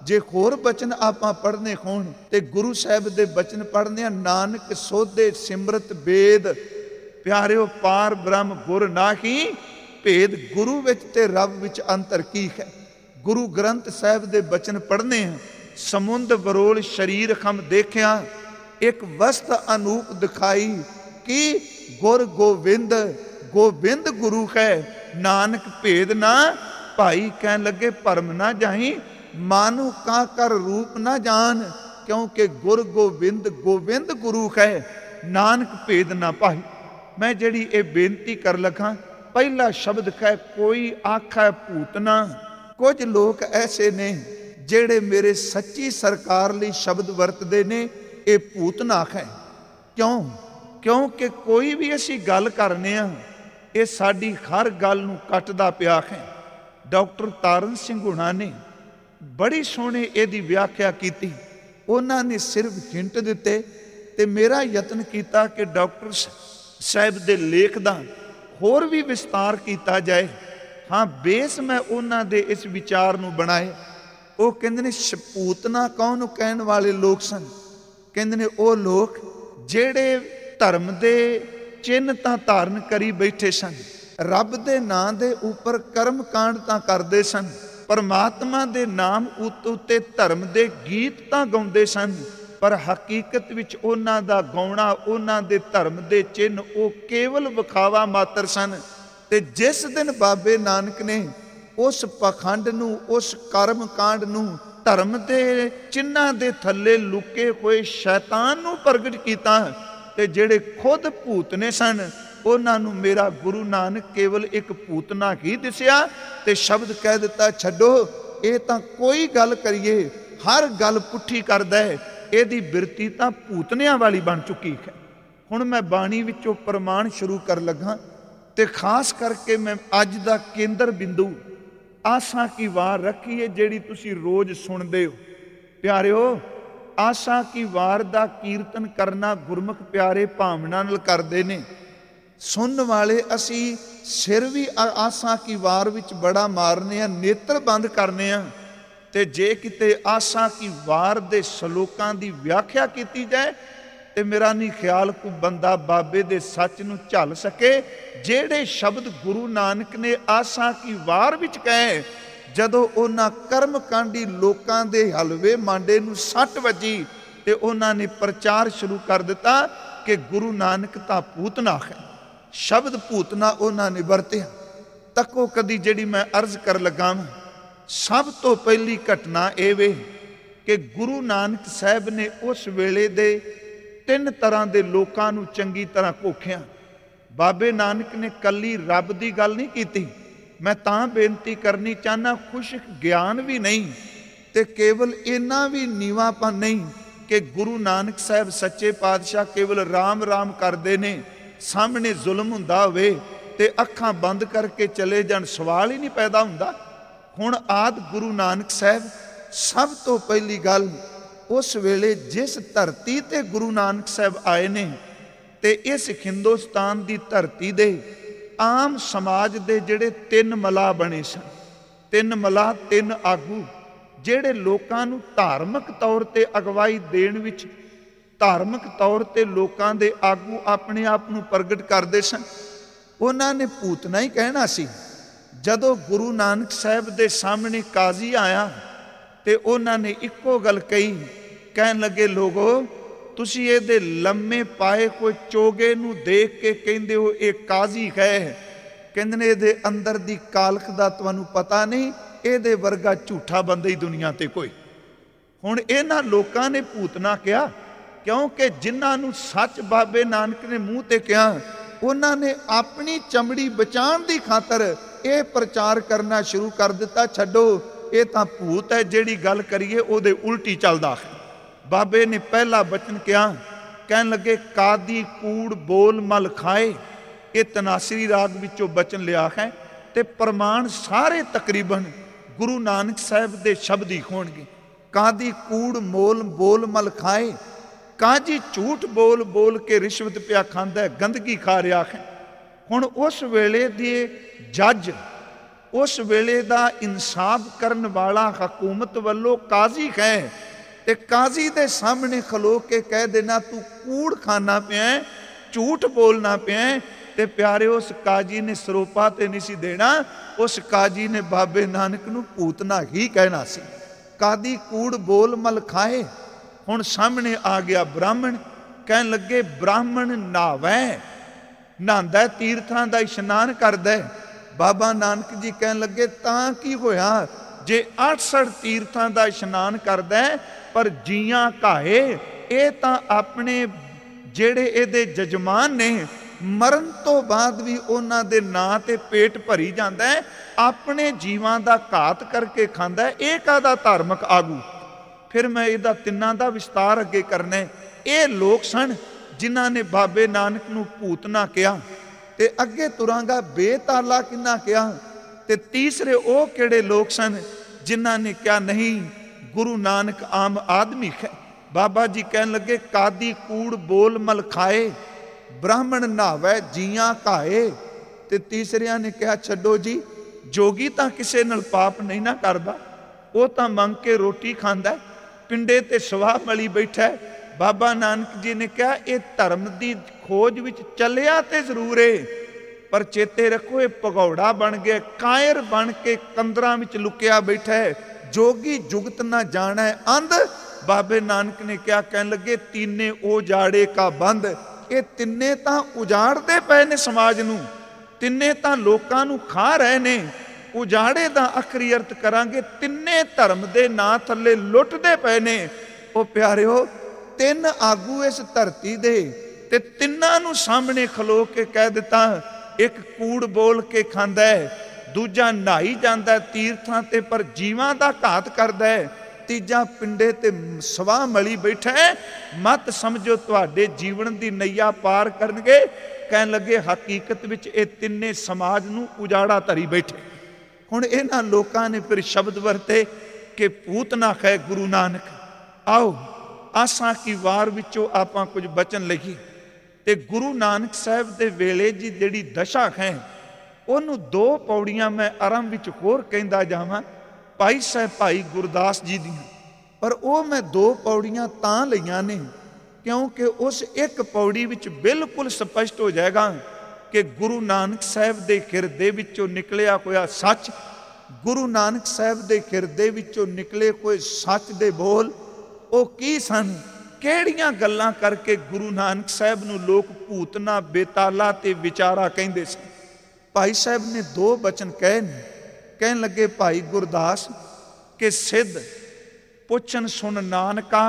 A: ਜੇ ਹੋਰ ਬਚਨ ਆਪਾਂ ਪੜ੍ਹਨੇ ਹੋਣ ਤੇ ਗੁਰੂ ਸਾਹਿਬ ਦੇ ਬਚਨ ਪੜ੍ਹਨੇ ਆ, ਨਾਨਕ ਸੋਧੇ ਸਿਮਰਤ ਵੇਦ, ਪਿਆਰਿਓ ਪਾਰ ਬ੍ਰਹਮ ਗੁਰ ਨਾਹੀ ਭੇਦ। ਗੁਰੂ ਵਿੱਚ ਤੇ ਰੱਬ ਵਿੱਚ ਅੰਤਰ ਕੀ ਹੈ? ਗੁਰੂ ਗ੍ਰੰਥ ਸਾਹਿਬ ਦੇ ਬਚਨ ਪੜ੍ਹਨੇ ਆ। ਸਮੁੰਦ ਬਰੋਲ ਸ਼ਰੀਰ ਖਮ ਦੇਖਿਆ, ਇੱਕ ਵਸਤ ਅਨੂਪ ਦਿਖਾਈ, ਕਿ ਗੁਰ ਗੋਬਿੰਦ, ਗੋਬਿੰਦ ਗੁਰੂ ਹੈ, ਨਾਨਕ ਭੇਦ ਨਾ ਭਾਈ। ਕਹਿਣ ਲੱਗੇ ਭਰਮ ਨਾ ਜਾਈ, ਮਾਨੂ ਕਾ ਕਰ ਰੂਪ ਨਾ ਜਾਣ, ਕਿਉਂਕਿ ਗੁਰ ਗੋਬਿੰਦ, ਗੋਬਿੰਦ ਗੁਰੂ ਹੈ, ਨਾਨਕ ਭੇਦ ਨਾ ਭਾਈ। ਮੈਂ ਜਿਹੜੀ ਇਹ ਬੇਨਤੀ ਕਰ ਲਗਾ, ਪਹਿਲਾ ਸ਼ਬਦ ਹੈ ਕੋਈ ਆਖੈ ਭੂਤਨਾ। ਕੁਝ ਲੋਕ ਐਸੇ ਨੇ ਜਿਹੜੇ ਮੇਰੇ ਸੱਚੀ ਸਰਕਾਰ ਲਈ ਸ਼ਬਦ ਵਰਤਦੇ ਨੇ, ਇਹ ਭੂਤਨਾ ਹੈ। ਕਿਉਂ? ਕਿਉਂਕਿ ਕੋਈ ਵੀ ਅਸੀਂ ਗੱਲ ਕਰਨੇ ਆ, ਇਹ ਸਾਡੀ ਹਰ ਗੱਲ ਨੂੰ ਕੱਟਦਾ ਪਿਆ ਹੈ। ਡਾਕਟਰ ਤਾਰਨ ਸਿੰਘ ਹੁਣਾਂ ਨੇ ਬੜੀ ਸੋਹਣੀ ਇਹਦੀ ਵਿਆਖਿਆ ਕੀਤੀ। ਉਹਨਾਂ ਨੇ ਸਿਰਫ ਹਿੰਟ ਦਿੱਤੇ ਤੇ ਮੇਰਾ ਯਤਨ ਕੀਤਾ ਕਿ ਡਾਕਟਰ ਸਾਹਿਬ ਦੇ ਲੇਖ ਦਾ ਹੋਰ ਵੀ ਵਿਸਤਾਰ ਕੀਤਾ ਜਾਏ। ਹਾਂ, ਬੇਸ ਮੈਂ ਉਹਨਾਂ ਦੇ ਇਸ ਵਿਚਾਰ ਨੂੰ ਬਣਾਏ। ਉਹ ਕਹਿੰਦੇ ਨੇ ਭੂਤਨਾ ਕੌਣ ਨੂੰ ਕਹਿਣ ਵਾਲੇ ਲੋਕ ਸਨ? ਕਹਿੰਦੇ ਨੇ ਉਹ ਲੋਕ ਜਿਹੜੇ ਧਰਮ ਦੇ ਚਿੰਨ੍ਹ ਤਾਂ ਧਾਰਨ ਕਰੀ ਬੈਠੇ ਸਨ, ਰੱਬ ਦੇ ਨਾਂ ਦੇ ਉੱਪਰ ਕਰਮ ਕਾਂਡ ਤਾਂ ਕਰਦੇ ਸਨ, ਪਰਮਾਤਮਾ ਦੇ ਨਾਮ ਉੱਤੇ ਧਰਮ ਦੇ ਗੀਤ ਤਾਂ ਗਾਉਂਦੇ ਸਨ, ਪਰ ਹਕੀਕਤ ਵਿੱਚ ਉਹਨਾਂ ਦਾ ਗਾਉਣਾ, ਉਹਨਾਂ ਦੇ ਧਰਮ ਦੇ ਚਿੰਨ੍ਹ ਉਹ ਕੇਵਲ ਵਿਖਾਵਾ ਮਾਤਰ ਸਨ। ਤੇ ਜਿਸ ਦਿਨ ਬਾਬੇ ਨਾਨਕ ਨੇ ਉਸ ਪਖੰਡ ਨੂੰ, ਉਸ ਕਰਮ ਕਾਂਡ ਨੂੰ, ਧਰਮ ਦੇ ਚਿੰਨ੍ਹਾਂ ਦੇ ਥੱਲੇ ਲੁਕੇ ਹੋਏ ਸ਼ੈਤਾਨ ਨੂੰ ਪ੍ਰਗਟ ਕੀਤਾ, ਤੇ ਜਿਹੜੇ ਖੁਦ ਭੂਤਨੇ ਸਨ ਉਹਨਾਂ ਨੂੰ ਮੇਰਾ ਗੁਰੂ ਨਾਨਕ ਕੇਵਲ ਇੱਕ ਭੂਤਨਾ ਹੀ ਦਿਸਿਆ ਤੇ ਸ਼ਬਦ ਕਹਿ ਦਿੱਤਾ, ਛੱਡੋ ਇਹ ਤਾਂ ਕੋਈ ਗੱਲ ਕਰੀਏ ਹਰ ਗੱਲ ਪੁੱਠੀ ਕਰਦਾ ਹੈ, ਇਹਦੀ ਬਿਰਤੀ ਤਾਂ ਭੂਤਨਿਆਂ ਵਾਲੀ ਬਣ ਚੁੱਕੀ ਹੈ। ਹੁਣ ਮੈਂ ਬਾਣੀ ਵਿੱਚੋਂ ਪ੍ਰਮਾਣ ਸ਼ੁਰੂ ਕਰਨ ਲੱਗਾ ਤੇ ਖਾਸ ਕਰਕੇ ਮੈਂ ਅੱਜ ਦਾ ਕੇਂਦਰ ਬਿੰਦੂ ਆਸਾ ਕੀ ਵਾਰ ਰੱਖੀਏ, ਜਿਹੜੀ ਤੁਸੀਂ ਰੋਜ਼ ਸੁਣਦੇ ਹੋ। ਪਿਆਰਿਓ, ਆਸਾ ਕੀ ਵਾਰ ਦਾ ਕੀਰਤਨ ਕਰਨਾ ਗੁਰਮੁਖ ਪਿਆਰੇ ਭਾਵਨਾ ਨਾਲ ਕਰਦੇ ਨੇ। ਸੁਣਨ ਵਾਲੇ ਅਸੀਂ ਸਿਰ ਵੀ ਆਸਾ ਕੀ ਵਾਰ ਵਿੱਚ ਬੜਾ ਮਾਰਨੇ ਆ, ਨੇਤਰ ਬੰਦ ਕਰਨੇ ਆ। ਤੇ ਜੇ ਕਿਤੇ ਆਸਾ ਕੀ ਵਾਰ ਦੇ ਸ਼ਲੋਕਾਂ ਦੀ ਵਿਆਖਿਆ ਕੀਤੀ ਜਾਏ ਤੇ ਮੇਰਾ ਨਹੀਂ ਖਿਆਲ ਕੋਈ ਬੰਦਾ ਬਾਬੇ ਦੇ ਸੱਚ ਨੂੰ ਝੱਲ ਸਕੇ। ਜਿਹੜੇ ਸ਼ਬਦ ਗੁਰੂ ਨਾਨਕ ਨੇ ਆਸਾ ਕੀ ਵਾਰ ਵਿੱਚ ਕਹੇ, ਜਦੋਂ ਉਹਨਾਂ ਕਰਮ ਕਾਂਡੀ ਲੋਕਾਂ ਦੇ ਹਲਵੇ ਮਾਂਡੇ ਨੂੰ ਸੱਟ ਵੱਜੀ ਤੇ ਉਹਨਾਂ ਨੇ ਪ੍ਰਚਾਰ ਸ਼ੁਰੂ ਕਰ ਦਿੱਤਾ ਕਿ ਗੁਰੂ ਨਾਨਕ ਤਾਂ ਭੂਤਨਾ ਹੈ। ਸ਼ਬਦ ਭੂਤਨਾ ਉਹਨਾਂ ਨੇ ਵਰਤਿਆ। ਤੱਕੋ ਕਦੀ ਜਿਹੜੀ ਮੈਂ ਅਰਜ਼ ਕਰ ਲੱਗਾ, ਸਭ ਤੋਂ ਪਹਿਲੀ ਘਟਨਾ ਇਹ ਵੇ ਕਿ ਗੁਰੂ ਨਾਨਕ ਸਾਹਿਬ ਨੇ ਉਸ ਵੇਲੇ ਦੇ 3 ਤਰ੍ਹਾਂ ਦੇ ਲੋਕਾਂ ਨੂੰ ਚੰਗੀ ਤਰ੍ਹਾਂ ਘੋਖਿਆ। ਬਾਬੇ ਨਾਨਕ ਨੇ ਕੱਲੀ ਰੱਬ ਦੀ ਗੱਲ ਨਹੀਂ ਕੀਤੀ। ਮੈਂ ਤਾਂ ਬੇਨਤੀ ਕਰਨੀ ਚਾਹੁੰਦਾ, ਖੁਸ਼ ਗਿਆਨ ਵੀ ਨਹੀਂ ਤੇ ਕੇਵਲ ਇੰਨਾ ਵੀ ਨੀਵਾਂਪਨ ਨਹੀਂ ਕਿ ਗੁਰੂ ਨਾਨਕ ਸਾਹਿਬ ਸੱਚੇ ਪਾਤਸ਼ਾਹ ਕੇਵਲ ਰਾਮ ਰਾਮ ਕਰਦੇ ਨੇ, ਸਾਹਮਣੇ ਜ਼ੁਲਮ ਹੁੰਦਾ ਹੋਵੇ ਤੇ ਅੱਖਾਂ ਬੰਦ ਕਰਕੇ ਚਲੇ ਜਾਣ, ਸਵਾਲ ਹੀ ਨਹੀਂ ਪੈਦਾ ਹੁੰਦਾ। ਹੁਣ ਆਦਿ ਗੁਰੂ ਨਾਨਕ ਸਾਹਿਬ, ਸਭ ਤੋਂ ਪਹਿਲੀ ਗੱਲ, ਉਸ ਵੇਲੇ ਜਿਸ ਧਰਤੀ ਤੇ ਗੁਰੂ ਨਾਨਕ ਸਾਹਿਬ ਆਏ ਨੇ ਤੇ ਇਸ ਹਿੰਦੁਸਤਾਨ ਦੀ ਧਰਤੀ ਦੇ ਆਮ ਸਮਾਜ ਦੇ ਜਿਹੜੇ 3 ਮਲਾਹ ਬਣੇ ਸਨ, 3 ਮਲਾਹ, 3 ਆਗੂ, ਜਿਹੜੇ ਲੋਕਾਂ ਨੂੰ ਧਾਰਮਿਕ ਤੌਰ ਤੇ ਅਗਵਾਈ ਦੇਣ ਵਿੱਚ, ਧਾਰਮਿਕ ਤੌਰ ਤੇ ਲੋਕਾਂ ਦੇ ਆਗੂ ਆਪਣੇ ਆਪ ਨੂੰ ਪ੍ਰਗਟ ਕਰਦੇ ਸਨ। ਉਹਨਾਂ ਨੇ ਭੂਤਨਾ ਹੀ ਕਹਿਣਾ ਸੀ। ਜਦੋਂ ਗੁਰੂ ਨਾਨਕ ਸਾਹਿਬ ਦੇ ਸਾਹਮਣੇ ਕਾਜ਼ੀ ਆਇਆ ਤੇ ਉਹਨਾਂ ਨੇ ਇੱਕੋ ਗੱਲ ਕਹੀ, ਕਹਿਣ ਲੱਗੇ, ਲੋਗੋ ਤੁਸੀਂ ਇਹਦੇ ਲੰਮੇ ਪਾਏ ਕੋਈ ਚੋਗੇ ਨੂੰ ਦੇਖ ਕੇ ਕਹਿੰਦੇ ਹੋ ਇਹ ਕਾਜ਼ੀ ਹੈ। ਕਹਿੰਦੇ ਨੇ ਇਹਦੇ ਅੰਦਰ ਦੀ ਕਾਲਖ ਦਾ ਤੁਹਾਨੂੰ ਪਤਾ ਨਹੀਂ, ਇਹਦੇ ਵਰਗਾ ਝੂਠਾ ਬੰਦਾ ਹੀ ਦੁਨੀਆ ਤੇ ਕੋਈ। ਹੁਣ ਇਹਨਾਂ ਲੋਕਾਂ ਨੇ ਭੂਤਨਾ ਕਿਹਾ ਕਿਉਂਕਿ ਜਿਨ੍ਹਾਂ ਨੂੰ ਸੱਚ ਬਾਬੇ ਨਾਨਕ ਨੇ ਮੂੰਹ ਤੇ ਕਿਹਾ, ਉਹਨਾਂ ਨੇ ਆਪਣੀ ਚਮੜੀ ਬਚਾਉਣ ਦੀ ਖਾਤਰ ਇਹ ਪ੍ਰਚਾਰ ਕਰਨਾ ਸ਼ੁਰੂ ਕਰ ਦਿੱਤਾ, ਛੱਡੋ ਇਹ ਤਾਂ ਭੂਤ ਹੈ, ਜਿਹੜੀ ਗੱਲ ਕਰੀਏ ਉਹਦੇ ਉਲਟੀ ਚੱਲਦਾ ਹੈ। ਬਾਬੇ ਨੇ ਪਹਿਲਾ ਬਚਨ ਕਿਹਾ, ਕਹਿਣ ਲੱਗੇ, ਕਾਦੀ ਕੂੜ ਬੋਲ ਮਲ ਖਾਏ। ਇਹ ਤਨਾਸਰੀ ਰਾਗ ਵਿੱਚੋਂ ਬਚਨ ਲਿਆ ਹੈ ਤੇ ਪ੍ਰਮਾਣ ਸਾਰੇ ਤਕਰੀਬਨ ਗੁਰੂ ਨਾਨਕ ਸਾਹਿਬ ਦੇ ਸ਼ਬਦ ਹੀ ਹੋਣਗੇ। ਕਾਦੀ ਕੂੜ ਮੋਲ ਬੋਲ ਮਲ ਖਾਏ, ਕਾਜੀ ਝੂਠ ਬੋਲ ਬੋਲ ਕੇ ਰਿਸ਼ਵਤ ਪਿਆ ਖਾਂਦਾ, ਗੰਦਗੀ ਖਾ ਰਿਹਾ ਹੈ। ਹੁਣ ਉਸ ਵੇਲੇ ਦੇ ਜੱਜ ਉਸ ਵੇਲੇ ਦਾ ਇਨਸਾਫ ਕਰਨ ਵਾਲਾ ਹਕੂਮਤ ਵੱਲੋਂ ਕਾਜ਼ੀ ਹੈ, ਤੇ ਕਾਜ਼ੀ ਦੇ ਸਾਹਮਣੇ ਖਲੋ ਕੇ ਕਹਿ ਦੇਣਾ ਤੂੰ ਕੂੜ ਖਾਣਾ ਪਿਆ, ਝੂਠ ਬੋਲਣਾ ਪਿਆ। ਤੇ ਪਿਆਰੇ, ਉਸ ਕਾਜੀ ਨੇ ਸਰੋਪਾ ਤੇ ਨਹੀਂ ਸੀ ਦੇਣਾ, ਉਸ ਕਾਜੀ ਨੇ ਬਾਬੇ ਨਾਨਕ ਨੂੰ ਭੂਤਨਾ ਹੀ ਕਹਿਣਾ ਸੀ। ਕਾਦੀ ਕੂੜ ਬੋਲ ਮਲ ਖਾਏ। ਹੁਣ ਸਾਹਮਣੇ ਆ ਗਿਆ ਬ੍ਰਾਹਮਣ, ਕਹਿਣ ਲੱਗੇ ਬ੍ਰਾਹਮਣ ਨਹਾਵੈ, ਨਹਾਉਂਦਾ ਤੀਰਥਾਂ ਦਾ ਇਸ਼ਨਾਨ ਕਰਦਾ। ਬਾਬਾ ਨਾਨਕ ਜੀ ਕਹਿਣ ਲੱਗੇ ਤਾਂ ਕੀ ਹੋਇਆ, ਜੇ 68 ਤੀਰਥਾਂ ਦਾ ਇਸ਼ਨਾਨ ਕਰਦਾ ਪਰ ਜੀਆਂ ਘਾਏ, ਇਹ ਤਾਂ ਆਪਣੇ ਜਿਹੜੇ ਇਹਦੇ ਜਜਮਾਨ ਨੇ ਮਰਨ ਤੋਂ ਬਾਅਦ ਵੀ ਉਹਨਾਂ ਦੇ ਨਾਂ ਤੇ ਪੇਟ ਭਰੀ ਜਾਂਦਾ ਹੈ, ਆਪਣੇ ਜੀਵਾਂ ਦਾ ਘਾਤ ਕਰਕੇ ਖਾਂਦਾ, ਇਹ ਕਾਹਦਾ ਧਾਰਮਿਕ ਆਗੂ। ਫਿਰ ਮੈਂ ਇਹਦਾ ਤਿੰਨਾਂ ਦਾ ਵਿਸਤਾਰ ਅੱਗੇ ਕਰਨਾ। ਇਹ ਲੋਕ ਸਨ ਜਿਨ੍ਹਾਂ ਨੇ ਬਾਬੇ ਨਾਨਕ ਨੂੰ ਭੂਤਨਾ ਕਿਹਾ, ਤੇ ਅੱਗੇ ਤੁਰਾਂਗਾ ਬੇਤਾਲਾ ਕਿੰਨਾ ਕਿਹਾ, ਤੇ ਤੀਸਰੇ ਉਹ ਕਿਹੜੇ ਲੋਕ ਸਨ ਜਿਨ੍ਹਾਂ ਨੇ ਕਿਹਾ ਨਹੀਂ ਗੁਰੂ ਨਾਨਕ ਆਮ ਆਦਮੀ ਹੈ। ਬਾਬਾ ਜੀ ਕਹਿਣ ਲੱਗੇ ਕਾਦੀ ਕੂੜ ਬੋਲ ਮਲ ਖਾਏ, ਬ੍ਰਾਹਮਣ ਨਹਾਵੈ ਜੀਆਂ ਘਾਏ। ਤੇ ਤੀਸਰਿਆਂ ਨੇ ਕਿਹਾ ਛੱਡੋ ਜੀ, ਜੋਗੀ ਤਾਂ ਕਿਸੇ ਨਾਲ ਪਾਪ ਨਹੀਂ ਨਾ ਕਰਦਾ, ਉਹ ਤਾਂ ਮੰਗ ਕੇ ਰੋਟੀ ਖਾਂਦਾ, ਪਿੰਡੇ ਤੇ ਸਵਾਹ ਮਲੀ ਬੈਠਾ। ਬਾਬਾ ਨਾਨਕ ਜੀ ਨੇ ਕਿਹਾ ਇਹ ਧਰਮ ਦੀ ਖੋਜ ਵਿੱਚ ਚੱਲਿਆ ਤੇ ਜ਼ਰੂਰ ਏ, ਪਰ ਚੇਤੇ ਰੱਖੋ ਇਹ ਭਗੌੜਾ ਬਣ ਗਿਆ, ਕਾਇਰ ਬਣ ਕੇ ਕੰਦਰਾਂ ਵਿੱਚ ਲੁਕਿਆ ਬੈਠਾ ਹੈ, ਜੋਗੀ ਜੁਗਤ ਨਾ ਜਾਣਾ ਅੰਧ। ਬਾਬੇ ਨਾਨਕ ਨੇ ਕਿਹਾ, ਕਹਿਣ ਲੱਗੇ ਤੀਨੇ ਉਜਾੜੇ ਕਾ ਬੰਦ। ਇਹ ਤਿੰਨੇ ਤਾਂ ਉਜਾੜਦੇ ਪਏ ਨੇ ਸਮਾਜ ਨੂੰ, ਤਿੰਨੇ ਤਾਂ ਲੋਕਾਂ ਨੂੰ ਖਾ ਰਹੇ ਨੇ। ਉਜਾੜੇ ਦਾ ਆਖਰੀ ਅਰਥ ਕਰਾਂਗੇ, ਤਿੰਨੇ ਧਰਮ ਦੇ ਨਾਂ ਥੱਲੇ ਲੁੱਟਦੇ ਪਏ ਨੇ। ਉਹ ਪਿਆਰਿਓ, ਤਿੰਨ ਆਗੂ ਇਸ ਧਰਤੀ ਦੇ, ਤੇ ਤਿੰਨਾਂ ਨੂੰ ਸਾਹਮਣੇ ਖਲੋ ਕੇ ਕਹਿ ਦਿੱਤਾ, ਇੱਕ ਕੂੜ ਬੋਲ ਕੇ ਖਾਂਦਾ ਹੈ, ਦੂਜਾ ਨਹਾਈ ਜਾਂਦਾ ਤੀਰਥਾਂ ਤੇ ਪਰ ਜੀਵਾਂ ਦਾ ਘਾਤ ਕਰਦਾ ਹੈ, ਤੀਜਾ ਪਿੰਡੇ ਤੇ ਸਵਾਹ ਮਲੀ ਬੈਠਾ ਹੈ। ਮਤ ਸਮਝੋ ਤੁਹਾਡੇ ਜੀਵਨ ਦੀ ਨਈਆ ਪਾਰ ਕਰਨਗੇ। ਕਹਿਣ ਲੱਗੇ ਹਕੀਕਤ ਵਿੱਚ ਇਹ ਤਿੰਨੇ ਸਮਾਜ ਨੂੰ ਉਜਾੜਾ ਧਰੀ ਬੈਠੇ। ਹੁਣ ਇਹਨਾਂ ਲੋਕਾਂ ਨੇ ਫਿਰ ਸ਼ਬਦ ਵਰਤੇ ਕਿ ਪੂਤਨਾ ਹੈ ਗੁਰੂ ਨਾਨਕ। ਆਓ ਆਸਾਂ ਕੀ ਵਾਰ ਵਿੱਚੋਂ ਆਪਾਂ ਕੁਝ ਬਚਨ ਲਈਏ। ਤੇ ਗੁਰੂ ਨਾਨਕ ਸਾਹਿਬ ਦੇ ਵੇਲੇ ਦੀ ਜਿਹੜੀ ਦਸ਼ਾ ਹੈ, ਉਹਨੂੰ 2 ਪੌੜੀਆਂ ਮੈਂ ਆਰੰਭ ਵਿੱਚ ਹੋਰ ਕਹਿੰਦਾ ਜਾਵਾਂ, ਭਾਈ ਸਾਹਿਬ ਭਾਈ ਗੁਰਦਾਸ ਜੀ ਦੀਆਂ। ਪਰ ਉਹ ਮੈਂ 2 ਪੌੜੀਆਂ ਤਾਂ ਲਈਆਂ ਨੇ ਕਿਉਂਕਿ ਉਸ ਇੱਕ ਪੌੜੀ ਵਿੱਚ ਬਿਲਕੁਲ ਸਪਸ਼ਟ ਹੋ ਜਾਏਗਾ ਕਿ ਗੁਰੂ ਨਾਨਕ ਸਾਹਿਬ ਦੇ ਹਿਰਦੇ ਵਿੱਚੋਂ ਨਿਕਲਿਆ ਹੋਇਆ ਸੱਚ, ਗੁਰੂ ਨਾਨਕ ਸਾਹਿਬ ਦੇ ਹਿਰਦੇ ਵਿੱਚੋਂ ਨਿਕਲੇ ਹੋਏ ਸੱਚ ਦੇ ਬੋਲ ਉਹ ਕੀ ਸਨ, ਕਿਹੜੀਆਂ ਗੱਲਾਂ ਕਰਕੇ ਗੁਰੂ ਨਾਨਕ ਸਾਹਿਬ ਨੂੰ ਲੋਕ ਭੂਤਨਾ, ਬੇਤਾਲਾ ਤੇ ਵਿਚਾਰਾ ਕਹਿੰਦੇ ਸਨ। ਭਾਈ ਸਾਹਿਬ ਨੇ 2 ਬਚਨ ਕਹੇ ਨੇ। ਕਹਿਣ ਲੱਗੇ ਭਾਈ ਗੁਰਦਾਸ ਕਿ ਸਿੱਧ ਪੁੱਛਣ ਸੁਣ ਨਾਨਕਾ,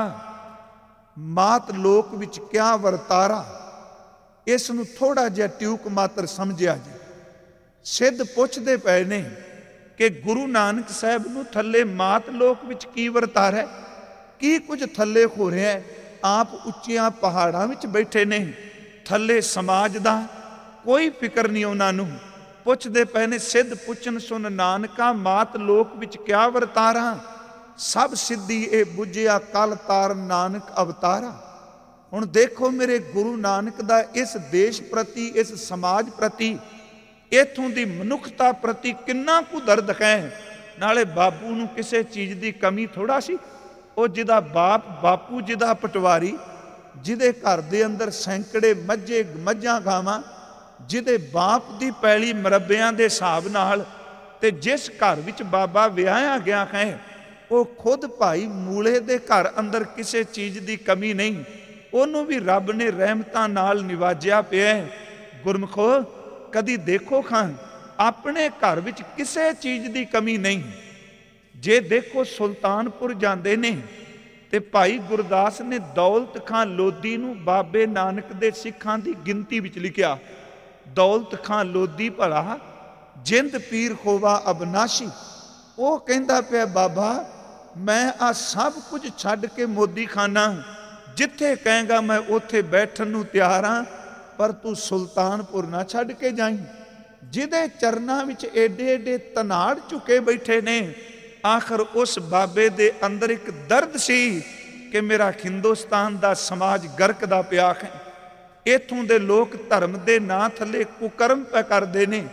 A: ਮਾਤ ਲੋਕ ਵਿੱਚ ਕਿਆ ਵਰਤਾਰਾ। ਇਸ ਨੂੰ ਥੋੜਾ ਜਿਹਾ ਟਿਊਕ ਮਾਤਰ ਸਮਝਿਆ ਜੀ। ਸਿੱਧ ਪੁੱਛਦੇ ਪਏ ਨੇ ਕਿ ਗੁਰੂ ਨਾਨਕ ਸਾਹਿਬ ਨੂੰ ਥੱਲੇ ਮਾਤ ਲੋਕ ਵਿੱਚ ਕੀ ਵਰਤਾਰਾ ਹੈ, ਕੀ ਕੁਝ ਥੱਲੇ ਹੋ ਰਿਹਾ ਹੈ। ਆਪ ਉੱਚੀਆਂ ਪਹਾੜਾਂ ਵਿੱਚ ਬੈਠੇ ਨੇ, ਥੱਲੇ ਸਮਾਜ ਦਾ ਕੋਈ ਫਿਕਰ ਨਹੀਂ ਉਹਨਾਂ ਨੂੰ। ਪੁੱਛਦੇ ਪਏ ਨੇ ਸਿੱਧ ਪੁੱਛਣ ਸੁਣ ਨਾਨਕਾ, ਮਾਤ ਲੋਕ ਵਿੱਚ ਕਿਆ ਵਰਤਾਰਾ। ਸਭ ਸਿੱਧੀ ਇਹ ਬੁੱਝਿਆ ਕਲ ਤਾਰ ਨਾਨਕ ਅਵਤਾਰਾ। ਹੁਣ ਦੇਖੋ ਮੇਰੇ ਗੁਰੂ ਨਾਨਕ ਦਾ ਇਸ ਦੇਸ਼ ਪ੍ਰਤੀ, ਇਸ ਸਮਾਜ ਪ੍ਰਤੀ, ਇਥੋਂ ਦੀ ਮਨੁੱਖਤਾ ਪ੍ਰਤੀ ਕਿੰਨਾ ਕੁ ਦਰਦ ਹੈ। ਨਾਲੇ ਬਾਪੂ ਨੂੰ ਕਿਸੇ ਚੀਜ਼ ਦੀ ਕਮੀ ਥੋੜਾ ਸੀ। ਉਹ ਜਿਹਦਾ ਬਾਪੂ ਜਿਹਦਾ ਪਟਵਾਰੀ, ਜਿਹਦੇ ਘਰ ਦੇ ਅੰਦਰ ਸੈਂਕੜੇ ਮੱਝਾਂ ਗਾਵਾਂ, ਜਿਹਦੇ ਬਾਪ ਦੀ ਪੈਲੀ ਮਰੱਬਿਆਂ ਦੇ ਹਿਸਾਬ ਨਾਲ, ਤੇ ਜਿਸ ਘਰ ਵਿੱਚ ਬਾਬਾ ਵਿਆਹਿਆ ਗਿਆ ਹੈ, ਉਹ ਖੁਦ ਭਾਈ ਮੂਲੇ ਦੇ ਘਰ ਅੰਦਰ ਕਿਸੇ ਚੀਜ਼ ਦੀ ਕਮੀ ਨਹੀਂ। ਉਹਨੂੰ ਵੀ ਰੱਬ ਨੇ ਰਹਿਮਤਾਂ ਨਾਲ ਨਿਵਾਜਿਆ ਪਿਆ। ਗੁਰਮਖੋ ਕਦੀ ਦੇਖੋ ਖਾਂ ਆਪਣੇ ਘਰ ਵਿੱਚ ਕਿਸੇ ਚੀਜ਼ ਦੀ ਕਮੀ ਨਹੀਂ। ਜੇ ਦੇਖੋ ਸੁਲਤਾਨਪੁਰ ਜਾਂਦੇ ਨੇ ਤੇ ਭਾਈ ਗੁਰਦਾਸ ਨੇ ਦੌਲਤ ਖਾਂ ਲੋਧੀ ਨੂੰ ਬਾਬੇ ਨਾਨਕ ਦੇ ਸਿੱਖਾਂ ਦੀ ਗਿਣਤੀ ਵਿੱਚ ਲਿਖਿਆ। ਦੌਲਤ ਖਾਂ ਲੋਧੀ ਭਲਾ ਜਿੰਦ ਪੀਰ ਖੋਵਾ ਅਬਨਾਸ਼ੀ। ਉਹ ਕਹਿੰਦਾ ਪਿਆ ਬਾਬਾ ਮੈਂ ਆ ਸਭ ਕੁਝ ਛੱਡ ਕੇ ਮੋਦੀ ਖਾਨਾ, ਜਿੱਥੇ ਕਹੇਗਾ ਮੈਂ ਉੱਥੇ ਬੈਠਣ ਨੂੰ ਤਿਆਰ ਹਾਂ, ਪਰ ਤੂੰ ਸੁਲਤਾਨਪੁਰ ਨਾ ਛੱਡ ਕੇ ਜਾਈਂ। ਜਿਹਦੇ ਚਰਨਾਂ ਵਿੱਚ ਏਡੇ ਏਡੇ ਤਨਾੜ ਝੁਕੇ ਬੈਠੇ ਨੇ। ਆਖਰ ਉਸ ਬਾਬੇ ਦੇ ਅੰਦਰ ਇੱਕ ਦਰਦ ਸੀ ਕਿ ਮੇਰਾ ਹਿੰਦੁਸਤਾਨ ਦਾ ਸਮਾਜ ਗਰਕਦਾ ਪਿਆ ਹੈ। ਇੱਥੋਂ ਦੇ ਲੋਕ ਧਰਮ ਦੇ ਨਾਂ ਥੱਲੇ ਕੁਕਰਮ ਪੈ ਕਰਦੇ ਨੇ।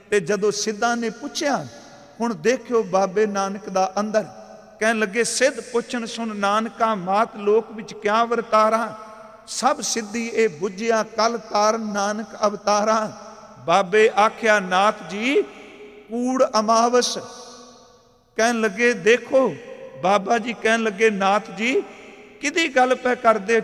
A: ਤੇ ਜਦੋਂ ਸਿੱਧਾਂ ਨੇ ਪੁੱਛਿਆ, ਹੁਣ ਦੇਖਿਓ ਬਾਬੇ ਨਾਨਕ ਦਾ ਅੰਦਰ, ਕਹਿਣ ਲੱਗੇ ਸਿੱਧ ਪੁੱਛਣ ਸੁਣ ਨਾਨਕਾ, ਮਾਤ ਲੋਕ ਵਿੱਚ ਕਿਆ ਵਰਤਾਰਾ, ਸਭ ਸਿੱਧੀ ਇਹ ਬੁੱਝਿਆ ਕਲ ਤਾਰਨ ਨਾਨਕ ਅਵਤਾਰਾ। ਬਾਬੇ ਆਖਿਆ ਨਾਥ ਜੀ ਕੂੜ ਅਮਾਵਸ, ਕਹਿਣ ਲੱਗੇ ਦੇਖੋ ਬਾਬਾ ਜੀ ਕਹਿਣ ਲੱਗੇ ਨਾਥ ਜੀ ਕਿਹਦੀ ਗੱਲ ਪੈ ਕਰਦੇ,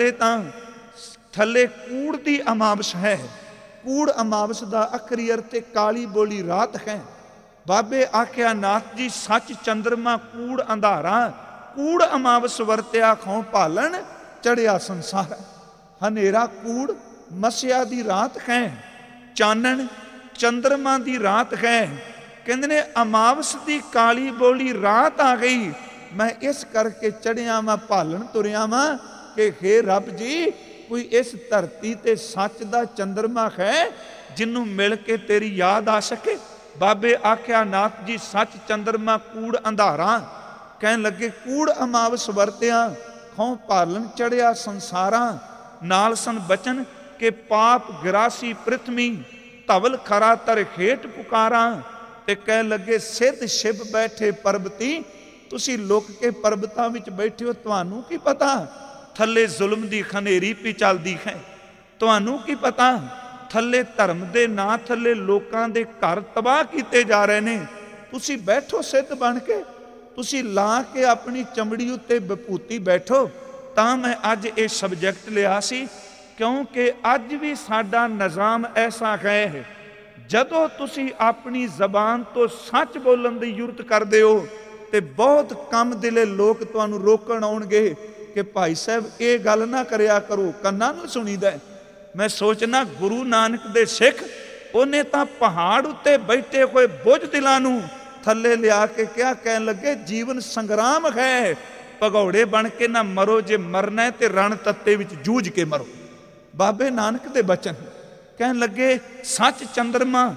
A: ਥੱਲੇ ਕੂੜ ਦੀ ਅਮਾਵਸ ਹੈ। ਕੂੜ ਅਮਾਵਸ ਦਾ ਅਖਰੀ ਅਰਥ ਤੇ ਕਾਲੀ ਬੋਲੀ ਰਾਤ ਹੈ। ਬਾਬੇ ਆਖਿਆ ਨਾਥ ਜੀ ਸੱਚ ਚੰਦਰਮਾ ਕੂੜ ਅੰਧਾਰਾ, ਕੂੜ ਅਮਾਵਸ ਵਰਤਿਆ ਖੋਂ ਭਾਲਣ ਚੜਿਆ ਸੰਸਾਰ। ਹਨੇਰਾ ਕੂੜ ਮਸਿਆ ਦੀ ਰਾਤ ਹੈ, ਚਾਨਣ ਚੰਦਰਮਾ ਦੀ ਰਾਤ ਹੈ। ਕਹਿੰਦੇ ਨੇ ਅਮਾਵਸ ਦੀ ਕਾਲੀ ਬੋਲੀ ਰਾਤ ਆ ਗਈ, ਮੈਂ ਇਸ ਕਰਕੇ ਚੜਿਆ ਵਾਂ ਭਾਲਣ ਤੁਰਿਆ ਵਾਂ ਕਿ ਹੇ ਰੱਬ ਜੀ ਕੋਈ ਇਸ ਧਰਤੀ ਤੇ ਸੱਚ ਦਾ ਚੰਦਰਮਾ ਹੈ ਜਿਹਨੂੰ ਮਿਲ ਕੇ ਤੇਰੀ ਯਾਦ ਆ ਸਕੇ। ਬਾਬੇ ਆਖਿਆ ਨਾਥ ਜੀ ਸੱਚ ਚੰਦਰਮਾ ਕੂੜ ਅੰਧਾਰਾ, ਕਹਿਣ ਲੱਗੇ ਕੂੜ ਅਮਾਵਸ ਵਰਤਿਆ ਖੋਂ ਭਾਲਣ ਚੜਿਆ ਸੰਸਾਰਾਂ। ਨਾਲ ਸਨ ਬਚਨ ਕਿ ਪਾਪ ਗਰਾਸੀ ਪ੍ਰਿਥਵੀ, ਧਵਲ ਖਰਾ ਤਰ ਹੇਠ ਪੁਕਾਰਾਂ। ਤੇ ਕਹਿਣ ਲੱਗੇ ਸਿੱਧ ਸ਼ਿਵ ਬੈਠੇ ਪਰਬਤੀ, ਤੁਸੀਂ ਲੁਕ ਕੇ ਪਰਬਤਾਂ ਵਿੱਚ ਬੈਠੇ ਹੋ, ਤੁਹਾਨੂੰ ਕੀ ਪਤਾ ਥੱਲੇ ਜ਼ੁਲਮ ਦੀ ਖਨੇਰੀ ਪੀ ਚੱਲਦੀ ਹੈ, ਤੁਹਾਨੂੰ ਕੀ ਪਤਾ ਥੱਲੇ ਧਰਮ ਦੇ ਨਾਂ ਥੱਲੇ ਲੋਕਾਂ ਦੇ ਘਰ ਤਬਾਹ ਕੀਤੇ ਜਾ ਰਹੇ ਨੇ। ਤੁਸੀਂ ਬੈਠੋ ਸਿੱਧ ਬਣ ਕੇ, ਤੁਸੀਂ ਲਾ ਕੇ ਆਪਣੀ ਚਮੜੀ ਉੱਤੇ ਵਿਭੂਤੀ ਬੈਠੋ। ਤਾਂ ਮੈਂ ਅੱਜ ਇਹ ਸਬਜੈਕਟ ਲਿਆ ਸੀ ਕਿਉਂਕਿ ਅੱਜ ਵੀ ਸਾਡਾ ਨਿਜ਼ਾਮ ਐਸਾ ਹੈ, ਜਦੋਂ ਤੁਸੀਂ ਆਪਣੀ ਜ਼ਬਾਨ ਤੋਂ ਸੱਚ ਬੋਲਣ ਦੀ ਜੁਰਤ ਕਰਦੇ ਹੋ ਤੇ ਬਹੁਤ ਕਮ ਦਿਲੇ ਲੋਕ ਤੁਹਾਨੂੰ ਰੋਕਣ ਆਉਣਗੇ ਕਿ ਭਾਈ ਸਾਹਿਬ ਇਹ ਗੱਲ ਨਾ ਕਰਿਆ ਕਰੋ, ਕੰਨਾਂ ਨੂੰ ਸੁਣੀਦਾ। ਮੈਂ ਸੋਚਣਾ ਗੁਰੂ ਨਾਨਕ ਦੇ ਸਿੱਖ, ਉਹਨੇ ਤਾਂ ਪਹਾੜ ਉੱਤੇ ਬੈਠੇ ਹੋਏ ਬੁੱਝ ਦਿਲਾਂ ਨੂੰ ਥੱਲੇ ਲਿਆ ਕੇ ਕਿਹਾ, ਕਹਿਣ ਲੱਗੇ ਜੀਵਨ ਸੰਗਰਾਮ ਹੈ, ਭਗੌੜੇ ਬਣ ਕੇ ਨਾ ਮਰੋ, ਜੇ ਮਰਨਾ ਤੇ ਰਣ ਤੱਤੇ ਵਿੱਚ ਜੂਝ ਕੇ ਮਰੋ। ਬਾਬੇ ਨਾਨਕ ਦੇ ਬਚਨ ਕਹਿਣ ਲੱਗੇ ਸੱਚ ਚੰਦਰਮਾ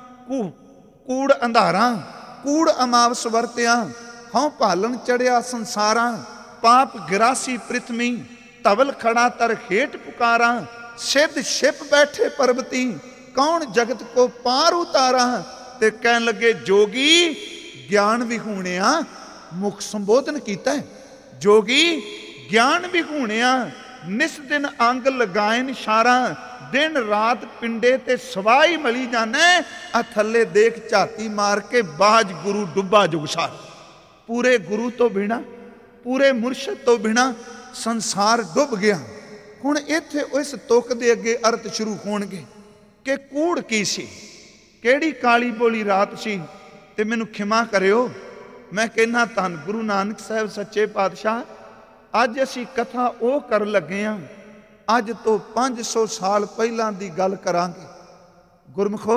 A: ਕੂੜ ਅੰਧਾਰਾ, ਕੂੜ ਅਮਾਵਸ ਵਰਤਿਆ ਹਉ ਭਾਲਣ ਚੜਿਆ ਸੰਸਾਰਾਂ। ਪਾਪ ਗਿਰਾਸੀ ਪ੍ਰਿਥਵੀ, ਧਵਲ ਖੜਾ ਤਰ ਹੇਠ ਪੁਕਾਰਾਂ। ਸਿੱਧ ਛਿਪ ਬੈਠੇ ਪਰਬਤੀ, ਕੌਣ ਜਗਤ ਕੋ ਪਾਰ ਉਤਾਰਾ। ਤੇ ਕਹਿਣ ਲੱਗੇ ਜੋਗੀ ਗਿਆਨ ਵਿਹੂਣਿਆ, ਮੁਖ ਸੰਬੋਧਨ ਕੀਤਾ, ਜੋਗੀ ਗਿਆਨ ਵਿਹੂਣਿਆ, ਨਿਸ ਦਿਨ ਅੰਗ ਲਗਾਇਨ ਇਸ਼ਾਰਾ। ਦਿਨ ਰਾਤ ਪਿੰਡੇ ਤੇ ਸਵਾਈ ਮਲੀ ਜਾਣਾ, ਆ ਥੱਲੇ ਦੇਖ ਝਾਤੀ ਮਾਰ ਕੇ ਬਾਜ ਗੁਰੂ ਡੁੱਬਾ ਜੁਗਸਾਰ। ਪੂਰੇ ਗੁਰੂ ਤੋਂ ਬਿਨਾ, ਪੂਰੇ ਮੁਰਸ਼ਿਦ ਤੋਂ ਬਿਨਾ ਸੰਸਾਰ ਡੁੱਬ ਗਿਆ। ਹੁਣ ਇੱਥੇ ਇਸ ਤੁਕ ਦੇ ਅੱਗੇ ਅਰਥ ਸ਼ੁਰੂ ਹੋਣਗੇ ਕਿ ਕੂੜ ਕੀ ਸੀ, ਕਿਹੜੀ ਕਾਲੀ ਬੋਲੀ ਰਾਤ ਸੀ। ਤੇ ਮੈਨੂੰ ਖਿਮਾ ਕਰਿਓ, ਮੈਂ ਕਹਿੰਦਾ ਧੰਨ ਗੁਰੂ ਨਾਨਕ ਸਾਹਿਬ ਸੱਚੇ ਪਾਤਸ਼ਾਹ, ਅੱਜ ਅਸੀਂ ਕਥਾ ਉਹ ਕਰਨ ਲੱਗੇ ਹਾਂ, ਅੱਜ ਤੋਂ 500 ਸਾਲ ਪਹਿਲਾਂ ਦੀ ਗੱਲ ਕਰਾਂਗੇ। ਗੁਰਮੁਖੋ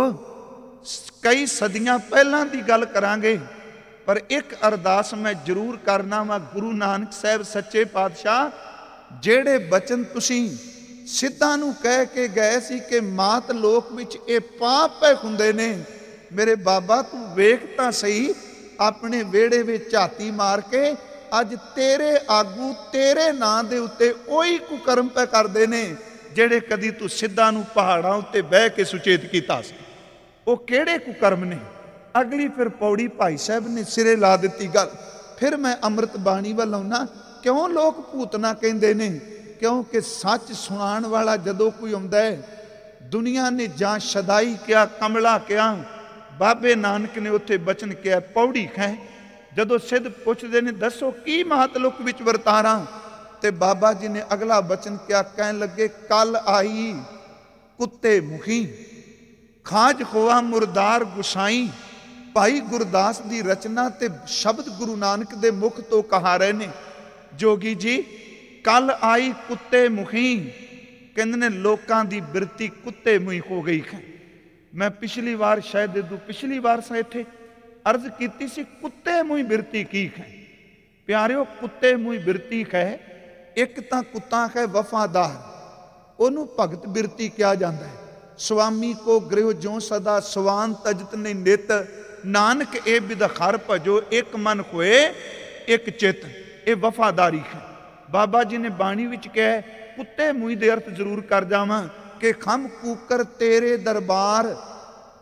A: ਕਈ ਸਦੀਆਂ ਪਹਿਲਾਂ ਦੀ ਗੱਲ ਕਰਾਂਗੇ, ਪਰ ਇੱਕ ਅਰਦਾਸ ਮੈਂ ਜ਼ਰੂਰ ਕਰਨਾ ਵਾ ਗੁਰੂ ਨਾਨਕ ਸਾਹਿਬ ਸੱਚੇ ਪਾਤਸ਼ਾਹ, ਜਿਹੜੇ ਬਚਨ ਤੁਸੀਂ ਸਿੱਧਾਂ ਨੂੰ ਕਹਿ ਕੇ ਗਏ ਸੀ ਕਿ ਮਾਤ ਲੋਕ ਵਿੱਚ ਇਹ ਪਾਪ ਪੈ ਹੁੰਦੇ ਨੇ, ਮੇਰੇ ਬਾਬਾ ਤੂੰ ਵੇਖ ਤਾਂ ਸਹੀ ਆਪਣੇ ਵਿਹੜੇ ਵਿੱਚ ਝਾਤੀ ਮਾਰ ਕੇ, ਅੱਜ ਤੇਰੇ ਆਗੂ ਤੇਰੇ ਨਾਂ ਦੇ ਉੱਤੇ ਉਹੀ ਕੁਕਰਮ ਪੈ ਕਰਦੇ ਨੇ ਜਿਹੜੇ ਕਦੀ ਤੂੰ ਸਿੱਧਾਂ ਨੂੰ ਪਹਾੜਾਂ ਉੱਤੇ ਬਹਿ ਕੇ ਸੁਚੇਤ ਕੀਤਾ ਸੀ। ਉਹ ਕਿਹੜੇ ਕੁਕਰਮ ਨੇ? ਅਗਲੀ ਫਿਰ ਪੌੜੀ ਭਾਈ ਸਾਹਿਬ ਨੇ ਸਿਰੇ ਲਾ ਦਿੱਤੀ ਗੱਲ। ਫਿਰ ਮੈਂ ਅੰਮ੍ਰਿਤ ਬਾਣੀ ਵੱਲ ਆਉਣਾ। ਕਿਉਂ ਲੋਕ ਭੂਤਨਾ ਕਹਿੰਦੇ ਨੇ? ਕਿਉਂਕਿ ਸੱਚ ਸੁਣਾਉਣ ਵਾਲਾ ਜਦੋਂ ਕੋਈ ਆਉਂਦਾ ਹੈ, ਦੁਨੀਆ ਨੇ ਜਾਂ ਸ਼ਦਾਈ ਕਿਹਾ, ਕਮਲਾ ਕਿਹਾ, ਬਾਬੇ ਨਾਨਕ ਨੇ ਉੱਥੇ ਬਚਨ ਕਿਹਾ ਪੌੜੀ ਹੈ। ਜਦੋਂ ਸਿੱਧ ਪੁੱਛਦੇ ਨੇ ਦੱਸੋ ਕੀ ਮਹਤਲੁਕ ਵਿੱਚ ਵਰਤਾਰਾਂ, ਤੇ ਬਾਬਾ ਜੀ ਨੇ ਅਗਲਾ ਬਚਨ ਕਿਹਾ, ਕਹਿਣ ਲੱਗੇ ਕੱਲ ਆਈ ਕੁੱਤੇ ਮੁਖੀ, ਖਾਜ ਹੋਆ ਮੁਰਦਾਰ ਗੁਸਾਈ। ਭਾਈ ਗੁਰਦਾਸ ਦੀ ਰਚਨਾ ਤੇ ਸ਼ਬਦ ਗੁਰੂ ਨਾਨਕ ਦੇ ਮੁਖ ਤੋਂ ਕਹਾ ਰਹੇ ਨੇ। ਜੋਗੀ ਜੀ ਕੱਲ ਆਈ ਕੁੱਤੇ ਮੁਖੀ, ਕਹਿੰਦੇ ਨੇ ਲੋਕਾਂ ਦੀ ਬਿਰਤੀ ਕੁੱਤੇ ਮੁਈ ਹੋ ਗਈ ਹੈ। ਮੈਂ ਪਿਛਲੀ ਵਾਰ ਸ਼ਾਇਦ ਪਿਛਲੀ ਵਾਰ ਸਾਂ ਇੱਥੇ ਅਰਜ਼ ਕੀਤੀ ਸੀ, ਕੁੱਤੇ ਮੁਈ ਬਿਰਤੀ ਕੀ ਹੈ? ਪਿਆਰਿਓ ਕੁੱਤੇ ਮੁਈ ਬਿਰਤੀ ਹੈ, ਇੱਕ ਤਾਂ ਕੁੱਤਾ ਹੈ ਵਫਾਦਾਰ, ਉਹਨੂੰ ਭਗਤ ਬਿਰਤੀ ਕਿਹਾ ਜਾਂਦਾ ਹੈ। ਸਵਾਮੀ ਕੋ ਗ੍ਰਹਿ ਜੋ ਸਦਾ ਸਵਾਨ ਤਜਤ ਨੇ ਨਿਤ, ਨਾਨਕ ਇਹ ਬਿਦਖਰ ਭਜੋ ਇੱਕ ਮਨ ਹੋਏ ਇੱਕ ਚਿੱਤ। ਇਹ ਵਫਾਦਾਰੀ ਹੈ। ਬਾਬਾ ਜੀ ਨੇ ਬਾਣੀ ਵਿੱਚ ਕਿਹਾ, ਕੁੱਤੇ ਮੂੰਹ ਦੇ ਅਰਥ ਜ਼ਰੂਰ ਕਰ ਜਾਵਾਂ ਕਿ ਖਮ ਕੂਕਰ ਤੇਰੇ ਦਰਬਾਰ,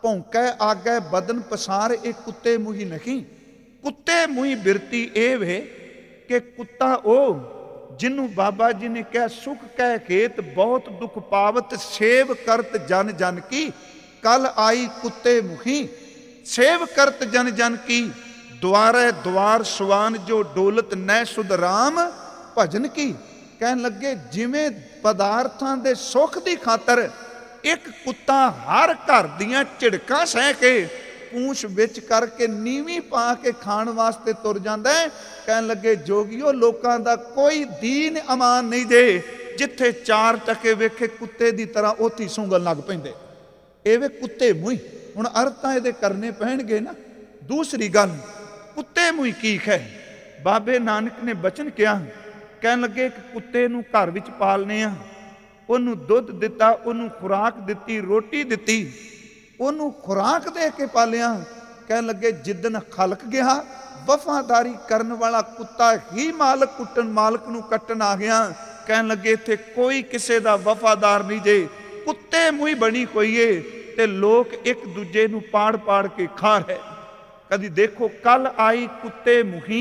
A: ਭੌਂਕੈ ਆਗੈ ਬਦਨ ਪਸਾਰ, ਇਹ ਕੁੱਤੇ ਮੂੰਹੀ ਨਹੀਂ। ਕੁੱਤੇ ਮੂੰਹੀ ਬਿਰਤੀ ਇਹ ਵੇ ਕਿ ਕੁੱਤਾ ਉਹ ਜਿਹਨੂੰ ਬਾਬਾ ਜੀ ਨੇ ਕਿਹਾ ਸੁਖ ਕੈ ਖੇਤ ਬਹੁਤ ਦੁਖ ਪਾਵਤ, ਸੇਵ ਕਰਤ ਜਨ ਜਨ ਕੀ ਕਲ ਆਈ ਕੁੱਤੇ ਮੁਖੀ। ਸੇਵ ਕਰਤ ਜਨ ਜਨ ਕੀ ਦੁਆਰੇ ਦੁਆਰ ਸੁਆਨ, ਜੋ ਡੋਲਤ ਨੈ ਸੁਧ ਰਾਮ ਭਜਨ ਕੀ। ਕਹਿਣ ਲੱਗੇ ਜਿਵੇਂ ਪਦਾਰਥਾਂ ਦੇ ਸੁੱਖ ਦੀ ਖਾਤਰ ਇੱਕ ਕੁੱਤਾ ਹਰ ਘਰ ਦੀਆਂ ਝਿੜਕਾਂ ਸਹਿ ਕੇ ਪੂੰਛ ਵਿੱਚ ਕਰਕੇ ਨੀਵੀਂ ਪਾ ਕੇ ਖਾਣ ਵਾਸਤੇ ਤੁਰ ਜਾਂਦਾ ਹੈ। ਕਹਿਣ ਲੱਗੇ ਜੋਗੀਓ ਲੋਕਾਂ ਦਾ ਕੋਈ ਦੀਨ ਅਮਾਨ ਨਹੀਂ ਜੇ, ਜਿੱਥੇ 4 ਟਕੇ ਵੇਖੇ ਕੁੱਤੇ ਦੀ ਤਰ੍ਹਾਂ ਉੱਥੇ ਸੁੰਗਣ ਲੱਗ ਪੈਂਦੇ। ਇਹ ਵੇ ਕੁੱਤੇ ਮੂੰਹ। ਹੁਣ ਅਰਥ ਤਾਂ ਇਹਦੇ ਕਰਨੇ ਪੈਣਗੇ ਨਾ। ਦੂਸਰੀ ਗੱਲ, ਕੁੱਤੇ ਮੂੰਹ ਕੀ ਹੈ? ਬਾਬੇ ਨਾਨਕ ਨੇ ਬਚਨ ਕਿਹਾ, ਕਹਿਣ ਲੱਗੇ ਇੱਕ ਕੁੱਤੇ ਨੂੰ ਘਰ ਵਿੱਚ ਪਾਲਨੇ ਆ, ਉਹਨੂੰ ਦੁੱਧ ਦਿੱਤਾ, ਉਹਨੂੰ ਖੁਰਾਕ ਦਿੱਤੀ, ਰੋਟੀ ਦਿੱਤੀ, ਉਹਨੂੰ ਖੁਰਾਕ ਦੇ ਕੇ ਪਾਲਿਆ। ਕਹਿਣ ਲੱਗੇ ਜਿੱਦਣ ਖਲਕ ਗਿਆ, ਵਫਾਦਾਰੀ ਕਰਨ ਵਾਲਾ ਕੁੱਤਾ ਹੀ ਮਾਲਕ ਨੂੰ ਕੱਟਣ ਆ ਗਿਆ। ਕਹਿਣ ਲੱਗੇ ਇੱਥੇ ਕੋਈ ਕਿਸੇ ਦਾ ਵਫਾਦਾਰ ਨਹੀਂ ਜੇ, ਕੁੱਤੇ ਮੂੰਹ ਬਣੀ ਹੋਈ ਏ ਤੇ ਲੋਕ ਇੱਕ ਦੂਜੇ ਨੂੰ ਪਾੜ ਪਾੜ ਕੇ ਖਾ ਰਹੇ। ਕਦੀ ਦੇਖੋ ਕੱਲ ਆਈ ਕੁੱਤੇ ਮੁਹੀ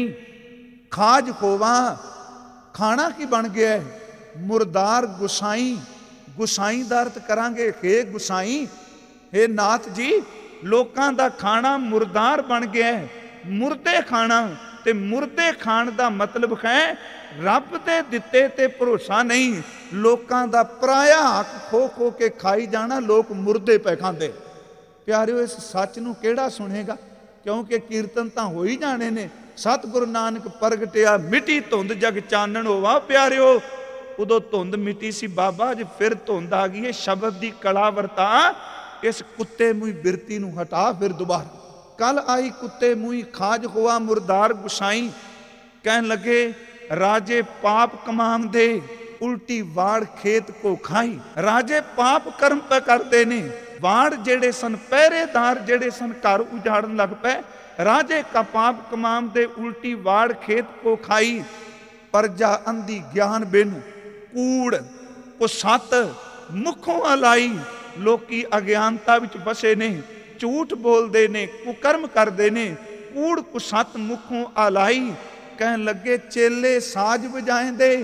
A: ਖਾਜ ਖੋਵਾ। ਖਾਣਾ ਕੀ ਬਣ ਗਿਆ? ਮੁਰਦਾਰ ਗੁਸਾਈ। ਗੁਸਾਈ ਦਾ ਅਰਥ ਕਰਾਂਗੇ ਹੇ ਗੁਸਾਈ, ਹੇ ਨਾਥ ਜੀ, ਲੋਕਾਂ ਦਾ ਖਾਣਾ ਮੁਰਦਾਰ ਬਣ ਗਿਆ, ਮੁਰਦੇ ਖਾਣਾ। ਤੇ ਮੁਰਦੇ ਖਾਣ ਦਾ ਮਤਲਬ ਹੈ ਰੱਬ ਦੇ ਦਿੱਤੇ ਤੇ ਭਰੋਸਾ ਨਹੀਂ, ਲੋਕਾਂ ਦਾ ਪਰਾਇਆ ਹੱਕ ਖੋ ਖੋ ਕੇ ਖਾਈ ਜਾਣਾ। ਲੋਕ ਮੁਰਦੇ ਪੈ ਖਾਂਦੇ। ਪਿਆਰਿਓ ਇਸ ਸੱਚ ਨੂੰ ਕਿਹੜਾ ਸੁਣੇਗਾ? ਕਿਉਂਕਿ ਕੀਰਤਨ ਤਾਂ ਹੋ ਹੀ ਜਾਣੇ ਨੇ। ਸਤਿਗੁਰੂ ਨਾਨਕ ਪ੍ਰਗਟਿਆ ਮਿੱਟੀ ਧੁੰਦ ਜਗ ਚਾਨਣ ਹੋਵਾ। ਪਿਆਰਿਓ ਉਦੋਂ ਧੁੰਦ ਮਿੱਟੀ ਸੀ ਬਾਬਾ, ਅੱਜ ਫਿਰ ਧੁੰਦ ਆ ਗਈ ਹੈ। ਸ਼ਬਦ ਦੀ ਕਲਾ ਵਰਤਾ, ਇਸ ਕੁੱਤੇ ਮੂੰਹ ਬਿਰਤੀ ਨੂੰ ਹਟਾ ਫਿਰ ਦੁਬਾਰਾ। ਕੱਲ ਆਈ ਕੁੱਤੇ ਮੂੰਹ ਖਾਜ ਹੋਆ ਮੁਰਦਾਰ ਗੁਸਾਈ। ਕਹਿਣ ਲੱਗੇ ਰਾਜੇ ਪਾਪ ਕਮਾਮ ਦੇ, ਉਲਟੀ ਵਾੜ ਖੇਤ ਕੋ ਖਾਈ। ਰਾਜੇ ਪਾਪ ਕਰਮ ਪੈ ਕਰਦੇ ਨੇ, ਵਾੜ ਜਿਹੜੇ ਸਨ, ਪਹਿਰੇਦਾਰ ਜਿਹੜੇ ਸਨ, ਘਰ ਉਜਾੜਨ ਲੱਗ ਪਏ। ਰਾਜੇ ਕਾ ਪਾਪ ਕਮਾਮ ਦੇ, ਉਲਟੀ ਵਾੜ ਖੇਤ ਕੋ ਖਾਈ। ਪਰਜਾ ਅੰਧੀ ਗਿਆਨ ਬਿਨ, ਕੂੜ ਕੁਸੱਤ ਮੁਖੋਂ ਅਲਾਈ। ਲੋਕੀ ਅਗਿਆਨਤਾ ਵਿੱਚ ਬਸੇ ਨੇ, ਝੂਠ ਬੋਲਦੇ ਨੇ, ਕੁਕਰਮ ਕਰਦੇ ਨੇ, ਕੂੜ ਕੁਸੱਤ ਮੁਖੋਂ ਆਲਾਈ। ਕਹਿਣ ਲੱਗੇ ਚੇਲੇ ਸਾਜ ਵਜਾਏਂਦੇ,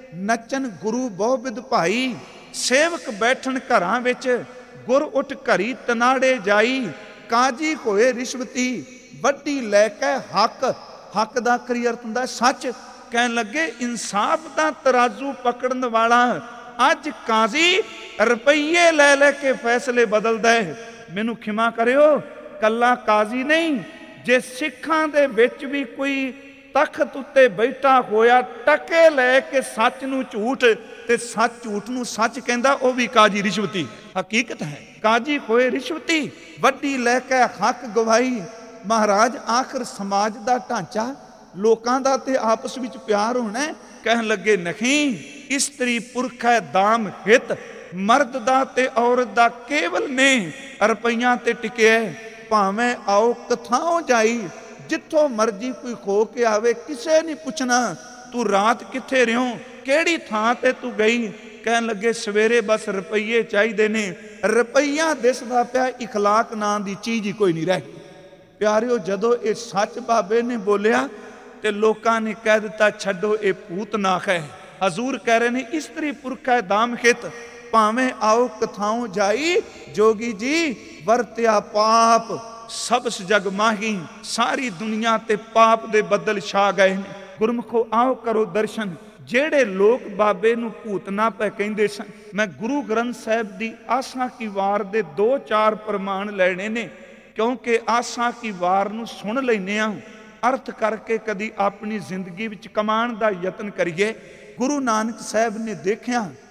A: ਨੱਚਨ ਗੁਰੂ ਬਹੁ ਵਿਦ ਭਾਈ। ਸੇਵਕ ਬੈਠਣ ਘਰਾਂ ਵਿੱਚ, ਗੁਰ ਉੱਠ ਘਰੀ ਤਨਾੜੇ ਜਾਈ। ਕਾਜੀ ਹੋਏ ਰਿਸ਼ਵਤੀ, ਵੱਡੀ ਲੈ ਕੇ ਹੱਕ। ਹੱਕ ਦਾ ਕਰੀ ਅਰਥ ਹੁੰਦਾ ਸੱਚ। ਕਹਿਣ ਲੱਗੇ ਇਨਸਾਫ ਦਾ ਤਰਾਜ਼ੂ ਪਕੜਨ ਵਾਲਾ ਅੱਜ ਕਾਜ਼ੀ ਰੁਪਈਏ ਲੈ ਲੈ ਕੇ ਫੈਸਲੇ ਬਦਲਦਾ ਹੈ। ਮੈਨੂੰ ਖਿਮਾ ਕਰਿਓ, ਕੱਲਾ ਕਾਜ਼ੀ ਨਹੀਂ, ਜੇ ਸਿੱਖਾਂ ਦੇ ਵਿੱਚ ਵੀ ਕੋਈ ਤਖਤ ਉੱਤੇ ਬੈਠਾ ਹੋਇਆ ਟਕੇ ਲੈ ਕੇ ਸੱਚ ਨੂੰ ਝੂਠ ਤੇ ਸੱਚ ਝੂਠ ਨੂੰ ਸੱਚ ਕਹਿੰਦਾ, ਉਹ ਵੀ ਕਾਜੀ ਰਿਸ਼ਵਤੀ। ਹਕੀਕਤ ਹੈ ਕਾਜੀ ਹੋਏ ਰਿਸ਼ਵਤੀ, ਵੱਡੀ ਲੈ ਕੇ ਹੱਕ ਗਵਾਈ। ਮਹਾਰਾਜ ਆਖਰ ਸਮਾਜ ਦਾ ਢਾਂਚਾ ਲੋਕਾਂ ਦਾ ਤੇ ਆਪਸ ਵਿੱਚ ਪਿਆਰ ਹੋਣਾ। ਕਹਿਣ ਲੱਗੇ ਨਹੀਂ, ਇਸਤਰੀ ਪੁਰਖ ਹੈ ਦਾਮ ਹਿਤ, ਮਰਦ ਦਾ ਤੇ ਔਰਤ ਦਾ ਕੇਵਲ ਨੇ ਰੁਪਈਆਂ ਤੇ ਟਿਕਿਆ। ਭਾਵੇਂ ਆਓ ਕਥਾਓ ਜਾਈ, ਜਿੱਥੋਂ ਮਰਜੀ ਕੋਈ ਖੋ ਕੇ ਆਵੇ, ਕਿਸੇ ਨਹੀਂ ਪੁੱਛਣਾ ਤੂੰ ਰਾਤ ਕਿੱਥੇ ਰਿਓ, ਕਿਹੜੀ ਥਾਂ ਤੇ ਤੂੰ ਗਈ। ਕਹਿਣ ਲੱਗੇ ਸਵੇਰੇ ਬਸ ਰੁਪਈਏ ਚਾਹੀਦੇ ਨੇ। ਰੁਪਈਆ ਦਿਸਦਾ ਪਿਆ, ਇਖਲਾਕ ਨਾਂ ਦੀ ਚੀਜ਼ ਹੀ ਕੋਈ ਨਹੀਂ ਰਹਿ ਗਈ। ਪਿਆਰਿਓ ਜਦੋਂ ਇਹ ਸੱਚ ਬਾਬੇ ਨੇ ਬੋਲਿਆ ਤੇ ਲੋਕਾਂ ਨੇ ਕਹਿ ਦਿੱਤਾ ਛੱਡੋ ਇਹ ਭੂਤਨਾਕ ਹੈ। ਹਜ਼ੂਰ ਕਹਿ ਰਹੇ ਨੇ ਇਸਤਰੀ ਪੁਰਖ ਹੈ ਦਾਮ ਹਿਤ, ਭਾਵੇਂ ਆਓ ਕਥਾਓ ਜਾਈ। ਜੋਗੀ ਜੀ ਵਰਤਿਆ ਪਾਪ ਸਬਸ ਜਗ ਮਾਹੀ। ਸਾਰੀ ਦੁਨੀਆ ਤੇ ਪਾਪ ਦੇ ਬੱਦਲ ਛਾ ਗਏ ਨੇ। ਗੁਰਮੁਖੋ ਆਓ ਕਰੋ ਦਰਸ਼ਨ। ਜਿਹੜੇ ਲੋਕ ਬਾਬੇ ਨੂੰ ਭੂਤਨਾ ਪੈ ਕਹਿੰਦੇ ਸਨ, ਮੈਂ ਗੁਰੂ ਗ੍ਰੰਥ ਸਾਹਿਬ ਦੀ ਆਸਾ ਕੀ ਵਾਰ ਦੇ 2-4 ਪ੍ਰਮਾਣ ਲੈਣੇ ਨੇ, ਕਿਉਂਕਿ ਆਸਾ ਕੀ ਵਾਰ ਨੂੰ ਸੁਣ ਲੈਨੇ ਆ, ਅਰਥ ਕਰਕੇ ਕਦੀ ਆਪਣੀ ਜ਼ਿੰਦਗੀ ਵਿੱਚ ਕਮਾਉਣ ਦਾ ਯਤਨ ਕਰੀਏ। ਗੁਰੂ ਨਾਨਕ ਸਾਹਿਬ ਨੇ ਦੇਖਿਆ